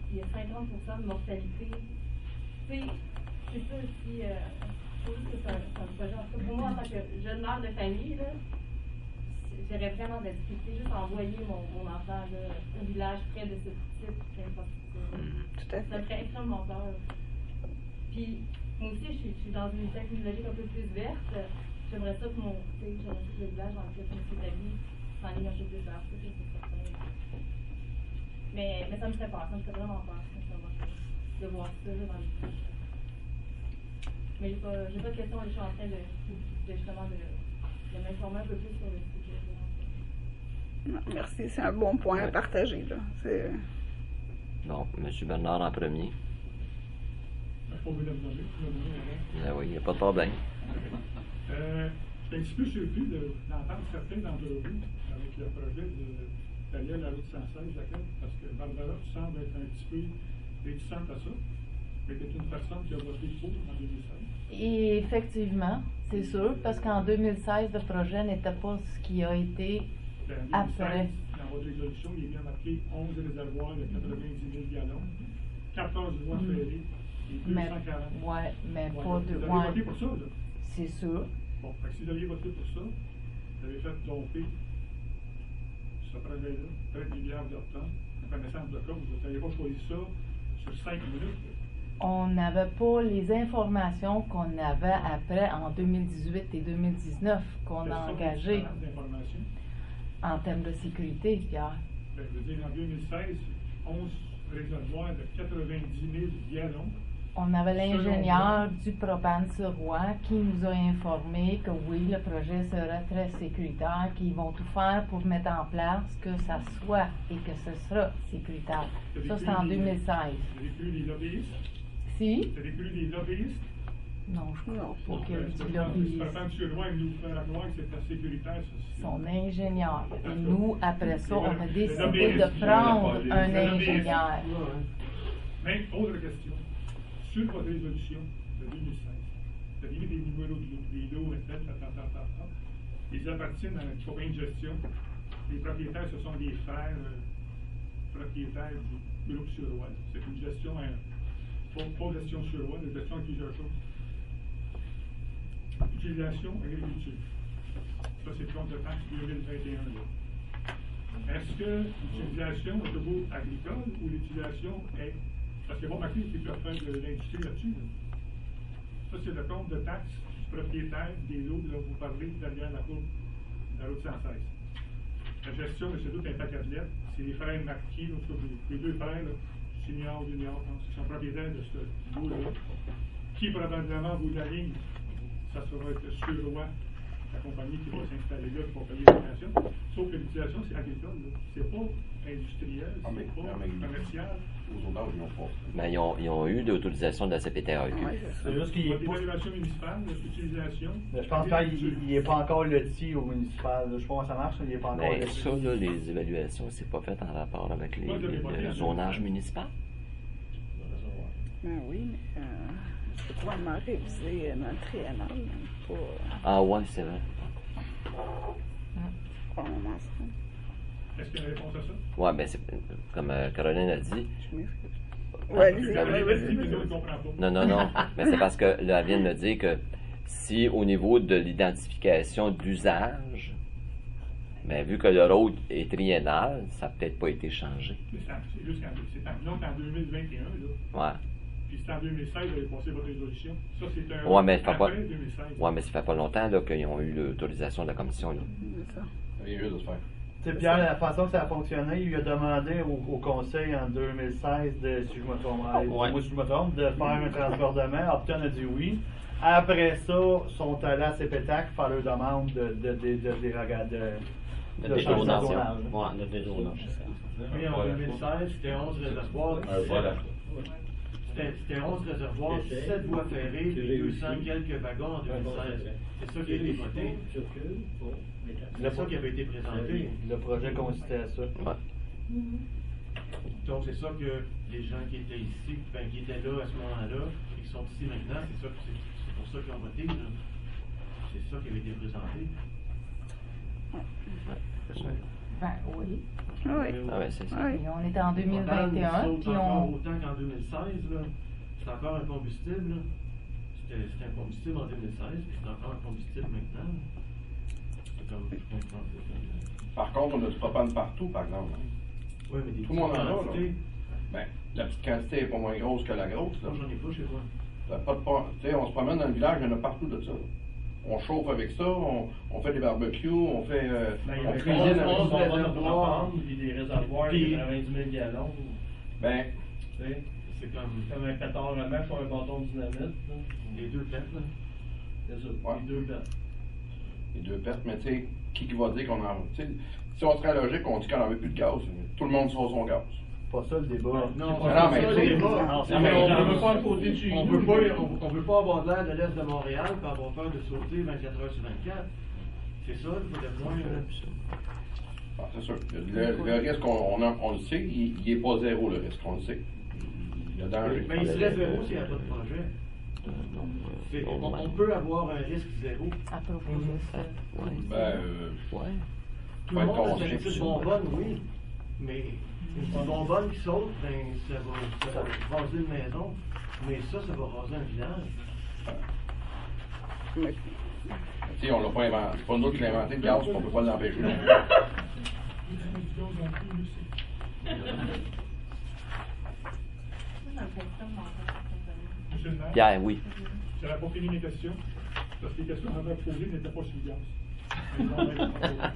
il y a cinquante pour cent de mortalité. Tu sais, c'est ça aussi, euh, je trouve que c'est un, c'est un projet. En tout cas, pour moi, en tant que jeune mère de famille, là, j'aurais vraiment de la difficulté juste à envoyer mon, mon enfant là, au village près de ce type d'infrastructure. Tout à fait. Ça me ferait extrêmement peur. Puis, moi aussi, je suis, je suis dans une technologie un peu plus verte. J'aimerais ça que mon, tu sais, j'aimerais ça que le village dans lequel je me suis établie s'enligne un peu plus vers ça, c'est certain. Mais, mais ça me ferait peur, ça me ferait vraiment peur, sincèrement, de voir ça là, dans les trucs. Mais j'ai pas, j'ai pas de questions, je suis en train de, de justement de, de m'informer un peu plus sur le sujet. Non, merci, c'est un bon point à partager, là. C'est... Bon, M. Bernard en premier. Je peux vous le nommer, vous le nommer avant. Ben oui, il n'y a pas de problème. Euh, je suis un petit peu surpris de, d'entendre certains d'entre vous avec le projet de, d'aller à la route cent seize, d'accord? Parce que Barbara, tu sembles être un petit peu réticente à ça. Mais tu es une personne qui a voté pour en deux mille seize. Et effectivement, c'est sûr, parce qu'en deux mille seize, le projet n'était pas ce qui a été après. Dans votre résolution, il est bien marqué onze réservoirs de quatre-vingt-dix mille gallons, quatorze voies ferrées et deux cent quarante. Oui, mais ouais, pas de. de. Vous avez Ouais. voté pour ça, là? C'est sûr. Bon, fait que si vous aviez voté pour ça, vous avez fait domper ce projet-là, treize milliards de tonnes. Connaissance de cas, vous n'avez pas choisi ça sur cinq minutes. On n'avait pas les informations qu'on avait après en deux mille dix-huit et deux mille dix-neuf qu'on a engagées en termes de sécurité, Pierre. Ben, je veux dire, en deux mille seize, onze réservoirs de quatre-vingt-dix mille gallons. On avait l'ingénieur du propane sur Rouen qui nous a informé que oui, le projet serait très sécuritaire, qu'ils vont tout faire pour mettre en place que ça soit et que ce sera sécuritaire. Ça, c'est en deux mille seize. Vous n'avez plus les lobbyistes? Si? Vous n'avez plus les lobbyistes? Non, je crois pas qu'il y ait du Le lobbyiste. propane sur Rouen nous faire croire que c'était sécuritaire, ça. Son ingénieur. Et nous, après ça, on a Le décidé lobbyiste, de prendre le un lobbyiste. ingénieur. Mais, autre question. Sur votre résolution de deux mille seize, vous avez mis des numéros de lots, et cetera, tant, tant, tant, tant. Ils appartiennent à une compagnie de gestion. Les propriétaires, ce sont des frères euh, propriétaires du groupe Suroît. C'est une gestion, euh, pas, pas gestion Suroît, une gestion de plusieurs choses. Utilisation agriculture. Ça, c'est le compte de taxe deux mille vingt et un. Là. Est-ce que l'utilisation est toujours agricole ou l'utilisation est. Parce qu'il n'y a pas marqué qu'il peut faire de l'industrie là-dessus. Là. Ça, c'est le compte de taxe du propriétaire des lots dont vous parlez derrière la route, la route cent seize. La gestion, c'est tout un paquet de lettres. C'est les frères Marquis, les deux frères, là, Senior, Junior, qui sont propriétaires de ce lot-là. Qui probablement vous la ligne, ça sera être Suroît, la compagnie qui va s'installer là pour payer l'utilisation. Sauf que l'utilisation, c'est agricole. C'est pas industriel, c'est mais, pas commercial. Aux autres, ils n'ont pas. Mais ils ont, ils ont eu l'autorisation de la C P T A Q. Ouais, c'est C'est juste qu'il Votre est pas. évaluation municipale, votre utilisation. Je pense qu'il n'est pas encore loti au municipal. Je sais pas comment ça marche, il n'est pas encore Mais loti. ça, là, les évaluations, c'est pas fait en rapport avec les, Moi, je l'ai pas fait, le là. zonage municipal. Ben oui, mais euh, c'est probablement révisé euh, notre triennal, mais pas, Ah ouais, c'est vrai. pas au moment ça. Est-ce qu'il y a une réponse à ça? Ouais, ben c'est comme euh, Caroline a dit. Je m'excuse. Ah, Ouais, ben allez-y, oui. ouais, Vas-y, vas-y, puis vas-y. nous, on ne comprend pas. Non, non, non. Mais c'est parce que là, elle vient de me dire que si au niveau de l'identification d'usage, mais vu que le road est triennal, ça n'a peut-être pas été changé. Mais c'est en- c'est juste qu'en c'est en, non, c'est en deux mille vingt et un, là. Ouais. Puis c'est en deux mille seize, vous avez passé votre résolution. Ça, c'est un. Ouais, mais ça fait après pas. deux mille seize. Ouais, mais ça fait pas longtemps là, qu'ils ont eu l'autorisation de la commission. Là. C'est ça. Ça vient juste de se faire. Tu sais, Pierre, la façon que ça a fonctionné, il a demandé au, au conseil en deux mille seize, de, si je me trompe, euh, Ouais. moi si je me trompe, de faire un transbordement. Opton a dit oui. Après ça, sont allés à C P T A C faire leur demande de, de, de, de, déroga- de, De de changement de dézonation. zonage. Ouais, de dézonage. Oui, en deux mille seize, c'était onze réservoirs. Euh, voilà. C'était c'était onze réservoirs, sept voies ferrées, et deux cents quelques wagons en deux mille seize. C'est ça qui a été voté. C'est ça qui avait été présenté. Le projet consistait à ça. Ouais. Donc c'est ça que les gens qui étaient ici, ben, qui étaient là à ce moment-là, et qui sont ici maintenant, c'est ça que c'est c'est pour ça qu'ils ont voté. là. C'est ça qui avait été présenté. Ben oui. Oui. Ah ouais, c'est ça. Oui. Et on est en deux mille vingt et un, Propane, il puis saute encore on... autant qu'en deux mille seize, là. C'est encore un combustible, là. C'était c'était un combustible en deux mille seize, puis c'est encore un combustible maintenant. C'est comme, je comprends pas. Par contre, on a du propane partout, par exemple. hein. Oui, mais des Tout le monde en a, là. quantités. Ben, la petite quantité n'est pas moins grosse que la grosse, là. Moi, j'en ai pas chez moi. T'as pas de pro- tu sais, on se promène dans le village, il y en a partout de ça. On chauffe avec ça, on, on fait des barbecues, on fait. Euh, Ben, il y on avait cuisine onze avec onze ça. réservoirs, puis des réservoirs de Puis- quatre-vingt-dix mille gallons. Ben, Tu sais, C'est comme comme un pétard à mèche ou un bâton de dynamite. là. les deux pètes, là. C'est ça, Ouais. les deux bêtes. les deux pertes, mais tu sais, qui, qui va dire qu'on en. Tu sais, si on serait logique, on dit qu'on n'en veut plus de gaz. Tout le monde sort son gaz. Pas ça le débat. Non, pas ça, mais ça, tu sais, les bas. non, Non, c'est mais vrai. on J'en veut veux pas à côté de chez on nous. veut pas, on, on veut pas avoir de l'air de l'Est de Montréal et avoir peur de sauter vingt-quatre heures sur vingt-quatre. C'est ça, le point. là. Ah, c'est sûr. Le, le risque, on, on, a- on le sait, il n'est pas zéro le risque, on le sait. Il y a danger. Mais il serait zéro s'il n'y a pas de projet. C'est- On, on peut avoir un risque zéro. À propos de ça. Ben, euh, Ouais. Tout Faut le être monde a conscient sa de petite ça. bonbonne, oui. Mais une petite bonbonne qui saute, ben, ça va, ça va raser une maison. Mais ça, ça va raser un village. Mais- Tu sais, on l'a pas inventé. C'est pas nous autres qui l'avons inventé, le gaz, on peut pas l'empêcher. Monsieur le maire, Pierre, oui. je n'avais pas fini mes questions, parce que les questions que j'avais posées n'étaient pas sur le gaz.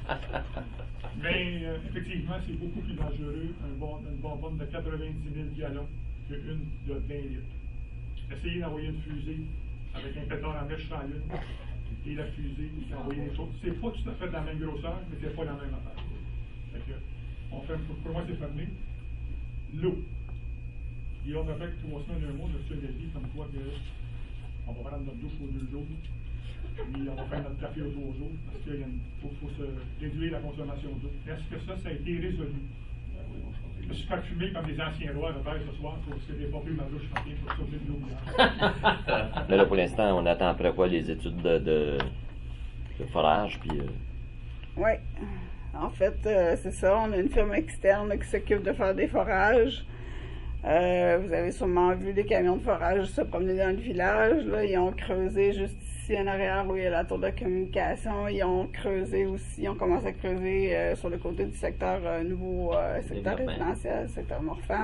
Mais euh, effectivement, c'est beaucoup plus dangereux, un bon, une bonbonne de quatre-vingt-dix mille gallons qu'une de vingt litres. Essayez d'envoyer une fusée avec un pétard en mèche sur la Lune, et la fusée, et envoyer des choses. C'est pas tout à fait de la même grosseur, mais c'est pas la même affaire. Fait que, on fait, pour, pour moi, c'est fermé. L'eau. Il y a avec trois semaines, un mois, je suis dit comme quoi que on va prendre notre douche aux deux jours, puis on va faire notre café aux trois jours, parce qu'il faut, faut se réduire la consommation d'eau. Est-ce que ça, ça a été résolu? Je me suis fait fumer comme les anciens rois, repère ce soir, pour que j'ai pas pris ma douche matin pour sauver de l'eau hier. Mais là, pour l'instant, on attend après quoi les études de, de, de forage, puis. euh, Oui. En fait, euh, c'est ça. On a une firme externe qui s'occupe de faire des forages. Euh, vous avez sûrement vu des camions de forage se promener dans le village. Là. Ils ont creusé juste ici en arrière où il y a la tour de communication. Ils ont creusé aussi, ils ont commencé à creuser euh, sur le côté du secteur euh, nouveau, euh, secteur Développement. résidentiel, secteur Morphand.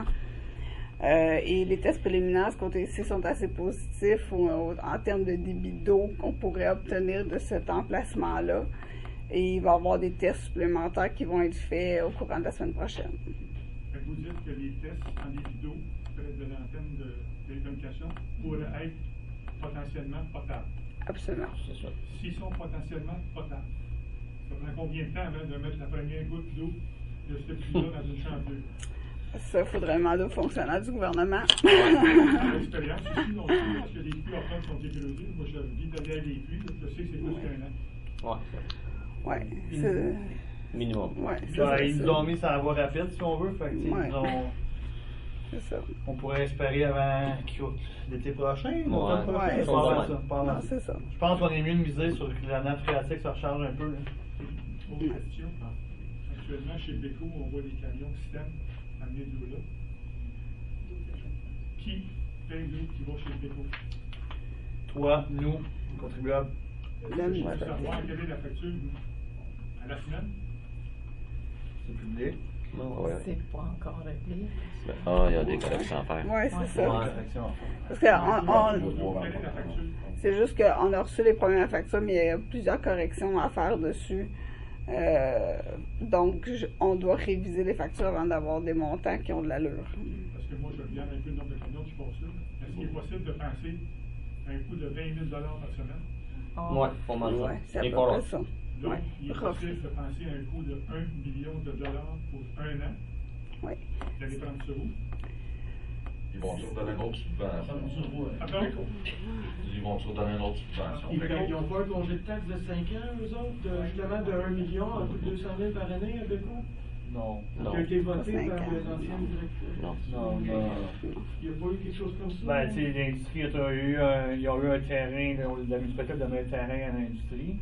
Euh, et les tests préliminaires, ce côté-ci, sont assez positifs au- au- en termes de débit d'eau qu'on pourrait obtenir de cet emplacement-là. Et il va y avoir des tests supplémentaires qui vont être faits au courant de la semaine prochaine. Fait que vous dites que les tests en débit d'eau près de l'antenne de télécommunication pourraient être potentiellement potables. Absolument. C'est ça. S'ils sont potentiellement potables, ça prend combien de temps avant de mettre la première goutte d'eau de ce puits-là dans une chanteuse? Ça, il faudrait demander aux fonctionnaires du gouvernement. L'expérience ici, on sait, parce que les puits en sont écrosés. Moi, je vis derrière les puits, je sais que c'est plus qu'un an. Ouais. Oui, c'est... Minimum. Ouais, c'est Ben, ça, ils nous ça. ont mis sur la voie rapide, si on veut. Fait que, tu sais, Ouais. ils ont- C'est ça. on pourrait espérer avant l'été prochain. l'automne prochain, Ouais, je c'est pense ça. à ça, je pense à Non, ça. c'est ça. Je pense qu'on est mieux de miser sur que la nappe phréatique se recharge un peu. là. Autre question. Actuellement, chez Beko, on voit des camions système amener de l'eau là. Qui paye l'eau qui va chez Beko? Toi, nous, contribuables. Le- Je veux savoir quelle est la facture à la semaine. C'est public. Ouais. C'est pas encore réglé. Ah, il y a des corrections à faire. Oui, c'est Ouais. ça. Ouais. Parce que on- on- Quelle est la facture? c'est juste qu'on a reçu les premières factures, mais il y a plusieurs corrections à faire dessus. Euh, donc, je- on doit réviser les factures avant d'avoir des montants qui ont de l'allure. Parce que moi, je regarde un peu le nombre de camions qui passent là. Est-ce qu'il est possible de penser à un coût de vingt mille dollars par semaine? Ouais, pas mal ça. Ouais, c'est à Et peu pas près là. ça. Donc, Ouais. il est possible de penser à un coût de un million de dollars pour un an. Oui. D'aller prendre ça où? Ils vont se redonner une autre subvention. Attends. Ils vont se redonner une autre subvention. Ils n'ont pas un congé de taxe de cinq ans, eux autres, de, justement de un million à coût de deux cent mille par année à Beko? Non. Non. Qui a été voté Cinq par ans. les anciennes directrices. Non. Non, non. Il n'y a pas eu quelque chose comme ça? Ben, tu sais, l'industrie a eu un, ils ont eu un terrain, là, la municipalité a donné un terrain à l'industrie.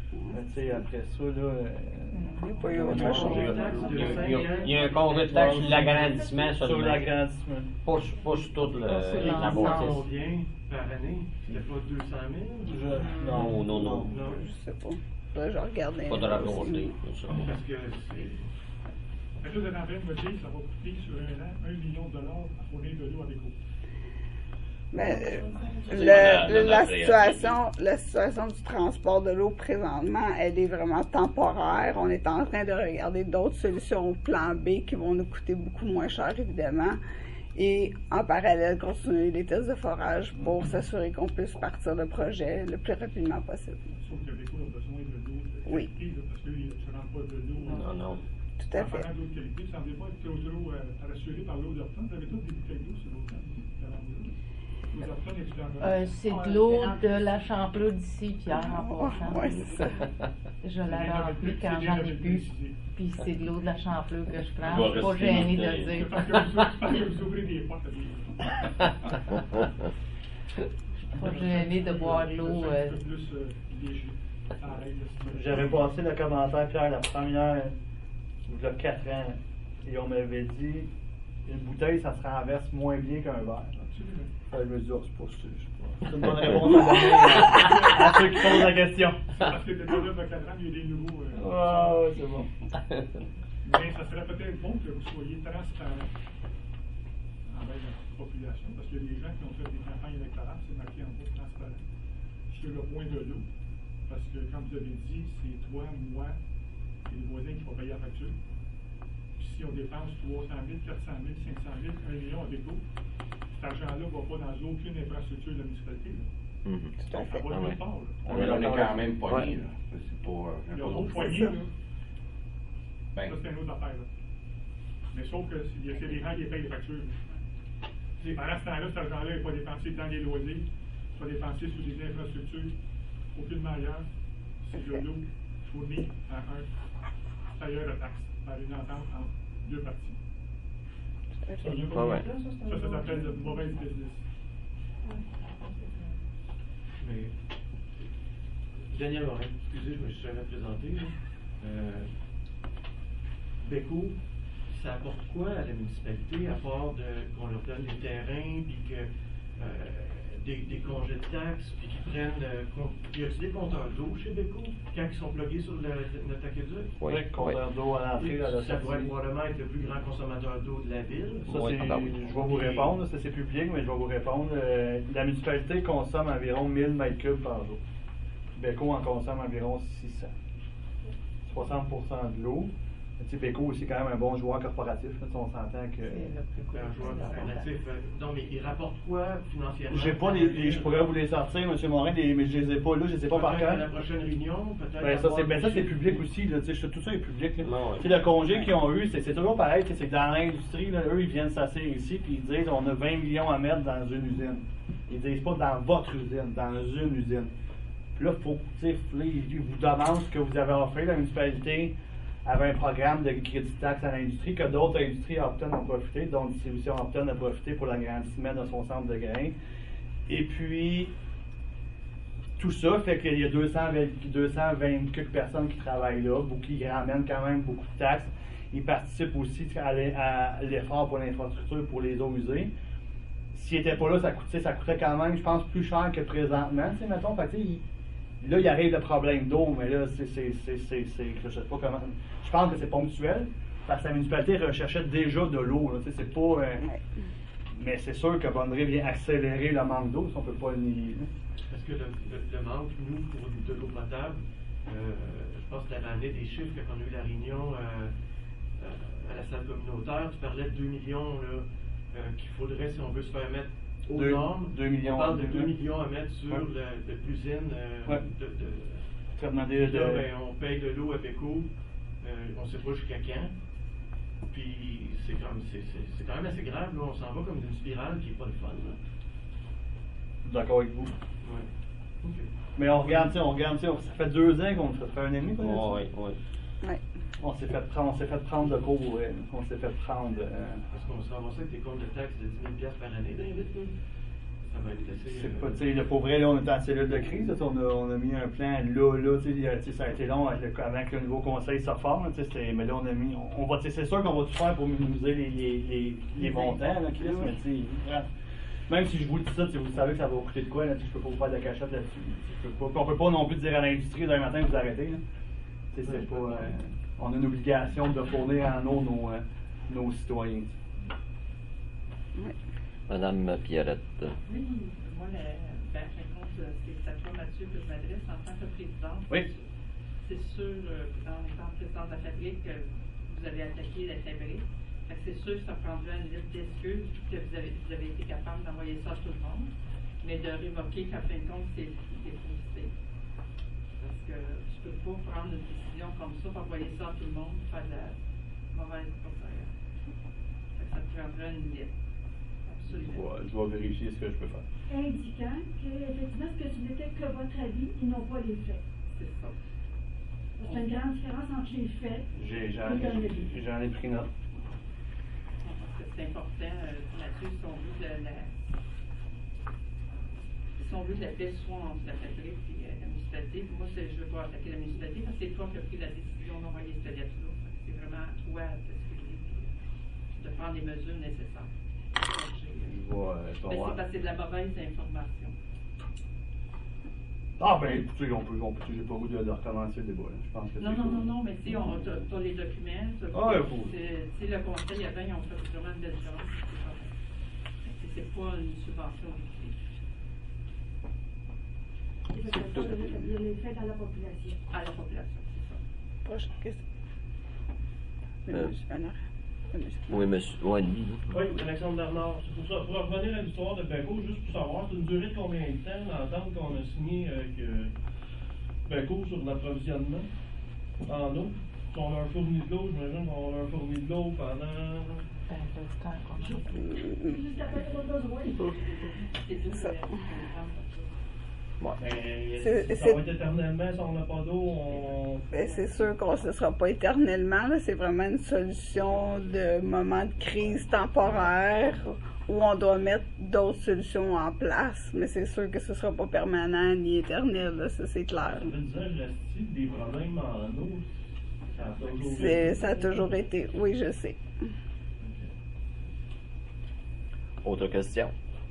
Mais tu sais, après ça, là. euh, Il n'y a pas eu autre chose. Il y a- il y a- il y a un congé de taxe sur l'agrandissement Sur seulement. l'agrandissement. Pas sur- pas sur toute le- Pas sur la l'ensemble. bâtisse. Combien par année? C'était pas deux cent mille? Je- Non, non, non. Non. Je sais pas. Là, je regarde les- Pas de raconter. je sais pas. Parce que c'est. Mais là, vous êtes en train de me dire que ça va coûter sur un an un million de dollars à fournir de l'eau à Béco. Mais euh, C'est le- la- la- la, la situation, la situation du transport de l'eau présentement, elle est vraiment temporaire. On est en train de regarder d'autres solutions au plan B qui vont nous coûter beaucoup moins cher, évidemment. Et en parallèle, continuer les tests de forage pour s'assurer qu'on puisse partir le projet le plus rapidement possible. Sauf que Béco a besoin de l'eau de Oui. qualité, là, parce qu'ils ne rentrent pas de l'eau. Non, non. Tout à En fait. parlant d'eau de qualité, ça ne semblait pas être trop, trop euh, rassuré par l'eau d'Orton. Vous avez toutes des bouteilles d'eau sur l'eau d'Orton. L'eau d'Orton est dans Euh, c'est de l'eau de la Champlot d'ici, Pierre, en passant. Ouais, c'est ça. Je l'avais remplie quand j'en ai bu. Puis c'est de l'eau de la Champlot que je prends. Il Je suis pas doit rester gênée de dans le le dire. Parce que vous, parce que vous ouvrez des portes à des. Je suis pas gênée de boire de l'eau. C'est euh, un peu plus euh, léger. Ça arrête de se- J'avais passé le commentaire, Pierre, la première, il y a quatre ans, et on m'avait dit une bouteille, ça se renverse moins bien qu'un verre. Absolument. Alors, je me dis, oh, c'est pas sûr, je sais pas. C'est une bonne réponse à donner à, à ceux qui posent la question. Parce que depuis là, quatre ans, il y a des nouveaux. euh, Ah, ouais, c'est bon. Mais ça serait peut-être bon que vous soyez transparent envers la population, parce qu'il y a des gens qui ont fait des campagnes électorales, c'est marqué en gros transparent, sur le point de l'eau. Parce que, comme vous avez dit, c'est toi, moi et les voisins qui vont payer la facture. Puis si on dépense trois cent mille, quatre cent mille, cinq cent mille, un million à Béco, cet argent-là ne va pas dans aucune infrastructure de la municipalité. Là. Mhm. Tout à Ça fait. va Ah nulle ouais. part. Là. On est, on est quand même pogné, Ouais. là. C'est pas. euh, Il y a pas d'autres d'autre poignées, chose. là. Ben, Ça, c'est une autre affaire. Là. Mais sauf que s'il y a des gens qui payent les factures. T'sais, pendant ce temps-là, cet argent-là n'est pas dépensé dans les loisirs, pas dépensé sur des infrastructures, aucunement ailleurs. C'est de l'eau fournie à un tailleur de taxes par une entente entre deux parties. Ça, Ah ouais. ça, ça s'appelle de mauvaise business. Mais, Daniel Morin, excusez, je me suis jamais présenté. là. Euh, Béco, ça apporte quoi à la municipalité à part de, qu'on leur donne des terrains, puis que euh, des, des congés de taxes, puis qu'ils prennent. Euh, con- y a-t-il des compteurs d'eau chez Béco quand ils sont plugués sur le, notre aqueduc? Oui, Ouais, compteur d'eau à l'entrée, à la Ça doit sortie. probablement être le plus grand consommateur d'eau de la ville. Ça, Ouais, c'est, ah bah oui. je vais vous répondre, ça c'est public, mais je vais vous répondre. Euh, la municipalité consomme environ mille mètres cubes par jour. Béco en consomme environ six cents. soixante pour cent de l'eau. Tu sais, Béco aussi quand même un bon joueur corporatif, là, on s'entend que... C'est le plus Un joueur gros. corporatif. euh, Non, mais il rapporte quoi financièrement? J'ai pas les, les- je pourrais vous les sortir, M. Morin, les- mais je les ai pas là, je les ai pas par Peut-être à cœur. la prochaine réunion, peut-être. Ben, ça, avoir c'est, ben, ça, des c'est chiffres. public aussi, là, tu sais, tout ça est public, là. Non, ouais. Tu sais, le congé qu'ils ont eu, c'est, c'est toujours pareil, que c'est que dans l'industrie, là, eux, ils viennent s'asseoir ici, puis ils disent, on a vingt millions à mettre dans une usine. Ils disent pas dans votre usine, dans une usine. Puis là, faut, tu sais, là, ils ils vous demandent ce que vous avez offert, la municipalité avait un programme de crédit de taxe à l'industrie, que d'autres industries Opton ont profité, dont Distribution Opton a profité pour l'agrandissement de son centre de grains. Et puis, tout ça fait qu'il y a deux cent vingt, deux cent vingt quelques personnes qui travaillent là, beaucoup qui ramènent quand même beaucoup de taxes. Ils participent aussi à l'e- à l'effort pour l'infrastructure pour les eaux usées. S'ils n'étaient pas là, ça coûtait, ça coûtait quand même, je pense, plus cher que présentement. Tu sais, mettons, fait que, tu sais, il- là, il arrive le problème d'eau, mais là, c'est, c'est, c'est, c'est, c'est- je sais pas comment. Je pense que c'est ponctuel, parce que la municipalité recherchait déjà de l'eau. Là, tu sais, c'est pas. euh, mais c'est sûr que Bonneret vient accélérer le manque d'eau, si on peut pas le nier. là. Parce que le, le- le manque, nous, pour de l'eau potable, euh, je pense que tu avais amené des chiffres quand on a eu la réunion euh, euh, à la salle communautaire. Tu parlais de deux millions là, euh, qu'il faudrait si on veut se faire mettre aux Deux- normes. deux millions, On parle de deux- deux millions à mettre sur Ouais. le- de l'usine euh, Ouais. de, de, Traitement Puis des- là, de- ben, on paye de l'eau à Béco, euh, on ne sait pas jusqu'à quand. Puis c'est comme c'est, c'est, c'est quand même assez grave, là. On s'en va comme d'une spirale qui n'est pas le fun. Là. D'accord avec vous. Ouais. OK. Mais on regarde, tu sais, on regarde, tu sais, ça fait deux ans qu'on le fait, ça fait un an et demi qu'on a Oui, fait ça. oui. Ouais. On s'est fait prendre, on s'est fait prendre de cours, ouais. On s'est fait prendre. euh, Parce qu'on se ramassait avec des comptes de taxes de dix mille dollars par année dans les vitres, là. Ça va être assez. C'est pas, tu sais, le pour vrai, là, on est en cellule de crise, là, on, a, on a mis un plan là, là, tu sais, ça a été long avec le, avec le nouveau conseil se forme, tu sais, mais là, on a mis, on, on va, tu sais, c'est sûr qu'on va tout faire pour minimiser les, les, les, les montants, là, Chris, mais tu sais, même si je vous dis ça, vous savez que ça va vous coûter de quoi, là, je peux pas vous faire de la cachette là-dessus. Je peux pas, on peut pas non plus dire à l'industrie demain matin, vous arrêtez, là. Tu sais, c'est pas, euh, on a une obligation de fournir en eau nos, euh, nos citoyens. Oui. Madame Pierrette. Oui, moi, la, ben, réponse, c'est à toi, Mathieu, que je m'adresse en tant que présidente. Oui. C'est sûr, en étant présidente de la fabrique, que vous avez attaqué la fabrique. Fait que c'est sûr que ça prendrait une liste d'excuses, que vous avez, vous avez été capable d'envoyer ça à tout le monde, mais de révoquer qu'en fin de compte, c'est déposité. Parce que tu peux pas prendre une décision comme ça, pour envoyer ça à tout le monde, faire de la mauvaise propagande. Fait que ça prendrait une liste. Je vais, je vais vérifier ce que je peux faire. Indiquant que, effectivement, ce que tu n'étais que votre avis et non pas les faits. C'est ça. C'est une grande différence entre les faits et j'en ai, j'en ai pris note. C'est important, euh, là-dessus, si on veut que la, la, si on veut que la paix soit entre la fabrique et euh, la municipalité, moi, je ne veux pas attaquer la municipalité parce que c'est toi qui as pris la décision d'envoyer cette lettre-là. C'est vraiment à toi à t'excuser de prendre les mesures nécessaires. Je vois, euh, mais c'est parce que c'est de la mauvaise information. Ah ben écoutez, on peut, on peut, j'ai pas goût de, de recommencer le débat. Là. Je pense que non, non, non, non, mais tu sais, on a les documents. Ah, il faut. Si le conseil avant, ils ont fait vraiment une belle chose. C'est pas une subvention liquide. C'est tout. Les faits à la population. À la population, c'est ça. Prochaine question. Euh, Monsieur Oui, monsieur. Ouais, lui. Oui, Alexandre Bernard. C'est pour ça. Pour revenir à l'histoire de Beco, juste pour savoir, c'est une durée de combien de temps l'entente qu'on a signée avec euh, Beco sur l'approvisionnement en eau? Si on leur fournit de l'eau, j'imagine qu'on leur fournit de l'eau pendant. Jusqu'à ce qu'on a besoin. C'est ça. Ouais. Ben, ça va être éternellement, si on n'a pas d'eau, on... Ben, c'est sûr qu'on ne sera pas éternellement. C'est vraiment une solution de moment de crise temporaire où on doit mettre d'autres solutions en place. Mais c'est sûr que ce ne sera pas permanent ni éternel, là, ça c'est clair. Ça veut dire, reste-t-il des problèmes en eau? Ça a toujours c'est, été. Ça a toujours été. Oui, je sais. Okay. Autre question?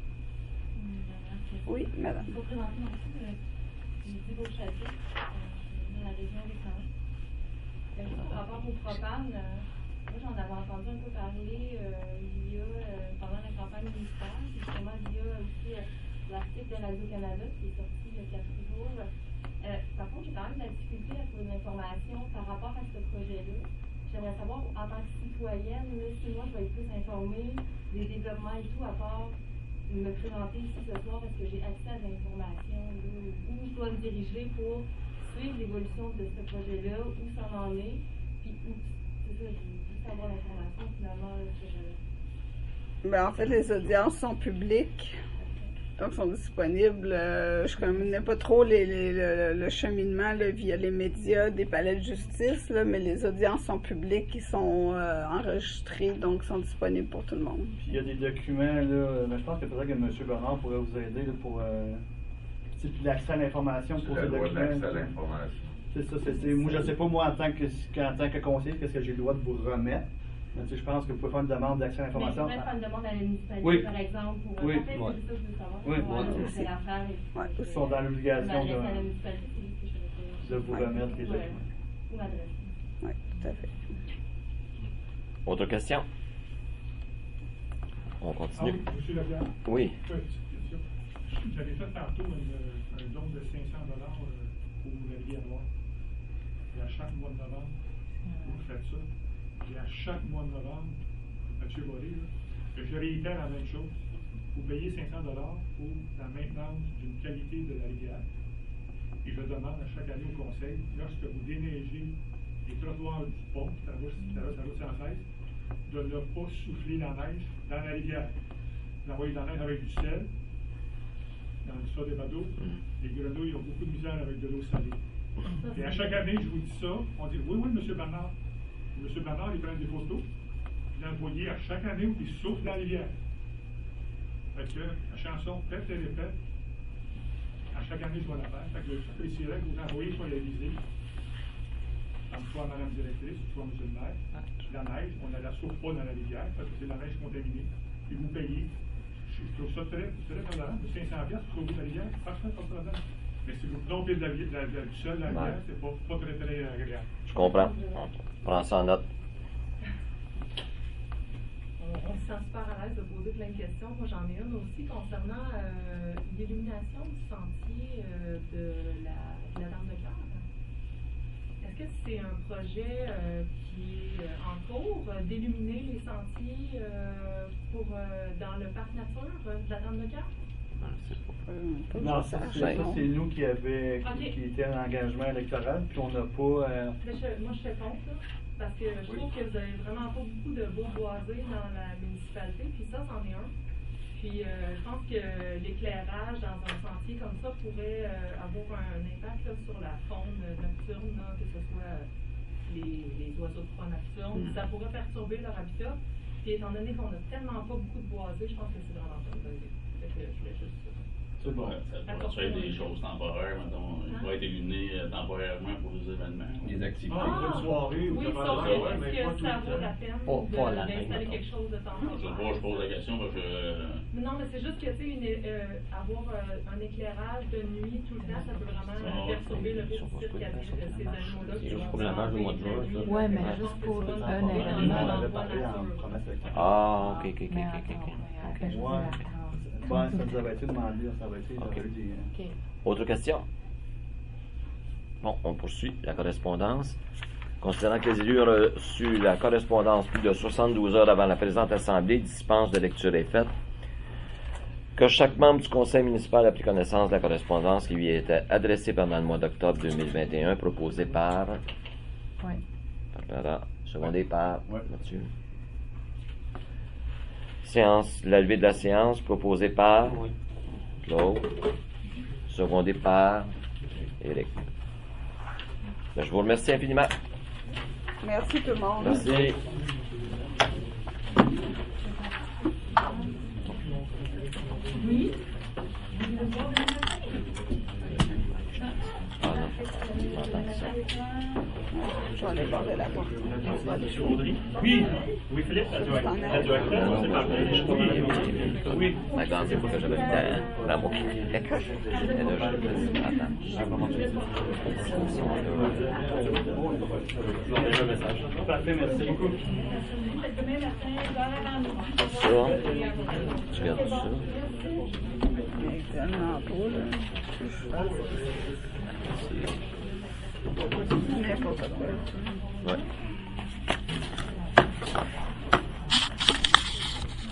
Oui, madame. Pour présenter aussi le du Beau-Château, dans la région des Campagnes. Par rapport au propane, moi j'en avais entendu un peu parler euh, il y a, euh, pendant la campagne municipale, justement il y a aussi euh, l'article de Radio-Canada qui est sorti il y a quatre jours. Euh, par contre, j'ai quand même de la difficulté à trouver de l'information par rapport à ce projet-là. J'aimerais savoir, en tant que citoyenne, là, si moi je vais être plus informée des développements et tout, à part me présenter ici ce soir parce que j'ai accès à l'information, où je dois me diriger pour suivre l'évolution de ce projet-là, où ça en est, puis où, c'est ça, je veux juste avoir l'information finalement. Là, que je... Ben, en fait, les audiences sont publiques, donc sont disponibles. Euh, je ne connais pas trop les, les, le, le cheminement là, via les médias des palais de justice, là, mais les audiences sont publiques, ils sont euh, enregistrés, donc sont disponibles pour tout le monde. Puis il y a des documents, là, mais je pense que peut-être que M. Bernard pourrait vous aider là, pour euh, l'accès à l'information pour la ces loi documents. d'accès à l'information. C'est ça, c'est, c'est, moi je ne sais pas moi en tant que, en tant que conseiller, qu'est-ce que j'ai le droit de vous remettre. Mais, je pense que vous pouvez faire une demande d'accès à l'information. Mais je pourrais faire une demande à la municipalité, oui. par exemple, pour oui. en fait, Ouais. c'est ça que je veux savoir. Oui, pour, ouais, euh, aussi. c'est l'affaire et puis, Ouais, euh, ils sont dans l'obligation m'adresser de, à la municipalité, c'est lui que je vais de vous ouais. remettre les ouais. documents. Ou m'adresser. Oui, tout à fait. Autre question? On Ah continue. oui, M. Leblanc. Oui. Oui, petite question. J'avais fait tantôt une, un don de cinq cents dollars pour la Rivière Noire. Et à chaque mois de novembre, vous faites ça. Et à chaque mois de novembre, Mathieu Boré, je réitère la même chose. Vous payez cinq cents dollars pour la maintenance d'une qualité de la rivière. Et je demande à chaque année au conseil, lorsque vous déneigez les trottoirs du pont qui traverse la route cent treize, de ne pas souffler la neige dans la rivière. Vous envoyez de la neige avec du sel, dans le sol des bateaux. Les grenouilles ont beaucoup de misère avec de l'eau salée. Et à chaque année, je vous dis ça, on dit oui, oui, M. Bernard. M. Bernard, il prend des photos, puis l'envoyer à chaque année où il souffle dans la rivière. Fait que la chanson Pète et répète, à chaque année, je vais la faire. Fait que les sirènes que vous envoyez soient réalisées. Donc, soit Madame Directrice, soit Monsieur le maire. La neige, on ne la sauve pas dans la rivière parce que c'est la neige contaminée. Et vous payez. Je trouve ça très, très tolérant. cinq cents piastres pour sauver la rivière, parfait, pas de problème. Mais si vous trompez de la, de la, de la, du sol de la rivière, Ouais. c'est pas, pas très, très agréable. Je comprends. On prend ça en note. On, on se sent super à l'aise de poser plein de questions. Moi, j'en ai une aussi concernant euh, l'illumination du sentier euh, de, la, de la Dame de Cœur. Est-ce que c'est un projet euh, qui est euh, en cours euh, d'illuminer les sentiers euh, pour, euh, dans le parc nature euh, de la Dame de Cœur? Non, ça, c'est, ça, c'est nous qui, avait, qui, Ok. qui était en engagement électoral, puis on n'a pas. Euh, Mais je- moi, je fais contre, là, parce que je trouve que vous avez vraiment pas beaucoup de beaux boisés dans la municipalité, puis ça, c'en est un. Puis euh, je pense que l'éclairage dans un sentier comme ça pourrait euh, avoir un impact là, sur la faune nocturne, là, que ce soit les, les oiseaux de proie nocturne. Mm. Ça pourrait perturber leur habitat. Puis étant donné qu'on n'a tellement pas beaucoup de boisés, je pense que c'est vraiment pas une bonne idée. Fait que je voulais juste ça. C'est bon. Ça pourrait être des choses temporaires, mettons. Il pourrait être illuminé euh, temporairement pour les événements. Des activités. Ah, une soirée ou oui, ça sauf va que ouais, mais est-ce pas que tout ça le vaut temps. la peine Pas- de- pas la d'installer même, quelque chose de Je sais temporaire? pas, je pose la question parce que. euh, Mais non, mais c'est juste que, tu sais, une- euh, avoir euh, un éclairage de nuit tout le temps, ça peut vraiment Ah, perturber le réussite qu'avec ces animaux-là. C'est juste pour la vache du mois de juin, ça. Ouais, mais juste pour un événement. on avait parlé en promesse électorale. Ah, ok, ok, ok, Mais ok, ok. attends, ok. mais je dis Ouais. la France. Bon, ça nous avait été demandé, ça avait été. Ok. j'avais dit, euh, OK. Autre question? Bon, on poursuit la correspondance. Considérant que les élus ont reçu la correspondance plus de soixante-douze heures avant la présente assemblée, dispense de lecture est faite. Que chaque membre du conseil municipal a pris connaissance de la correspondance qui lui était adressée pendant le mois d'octobre deux mille vingt et un, proposée par Oui. Barbara, secondée par Ouais. Mathieu. Séance, la levée de la séance, proposée par Oui. Claude, secondée par Éric. Ben, je vous remercie infiniment. Merci tout le monde. Merci. Oui. Ah non, j'entends ça. Je vais aller barrer la porte. Oui, oui, Philippe, la directrice, la directrice, c'est parti. Oui, oui. Ma grande, c'est pour que j'avais le temps. Dans mon Et là, je attends. Parfait, merci beaucoup. Demain matin, vers avant-midi. Ça, tu gardes ça. Mais tellement trop, là. Merci. N'importe quoi. Ouais.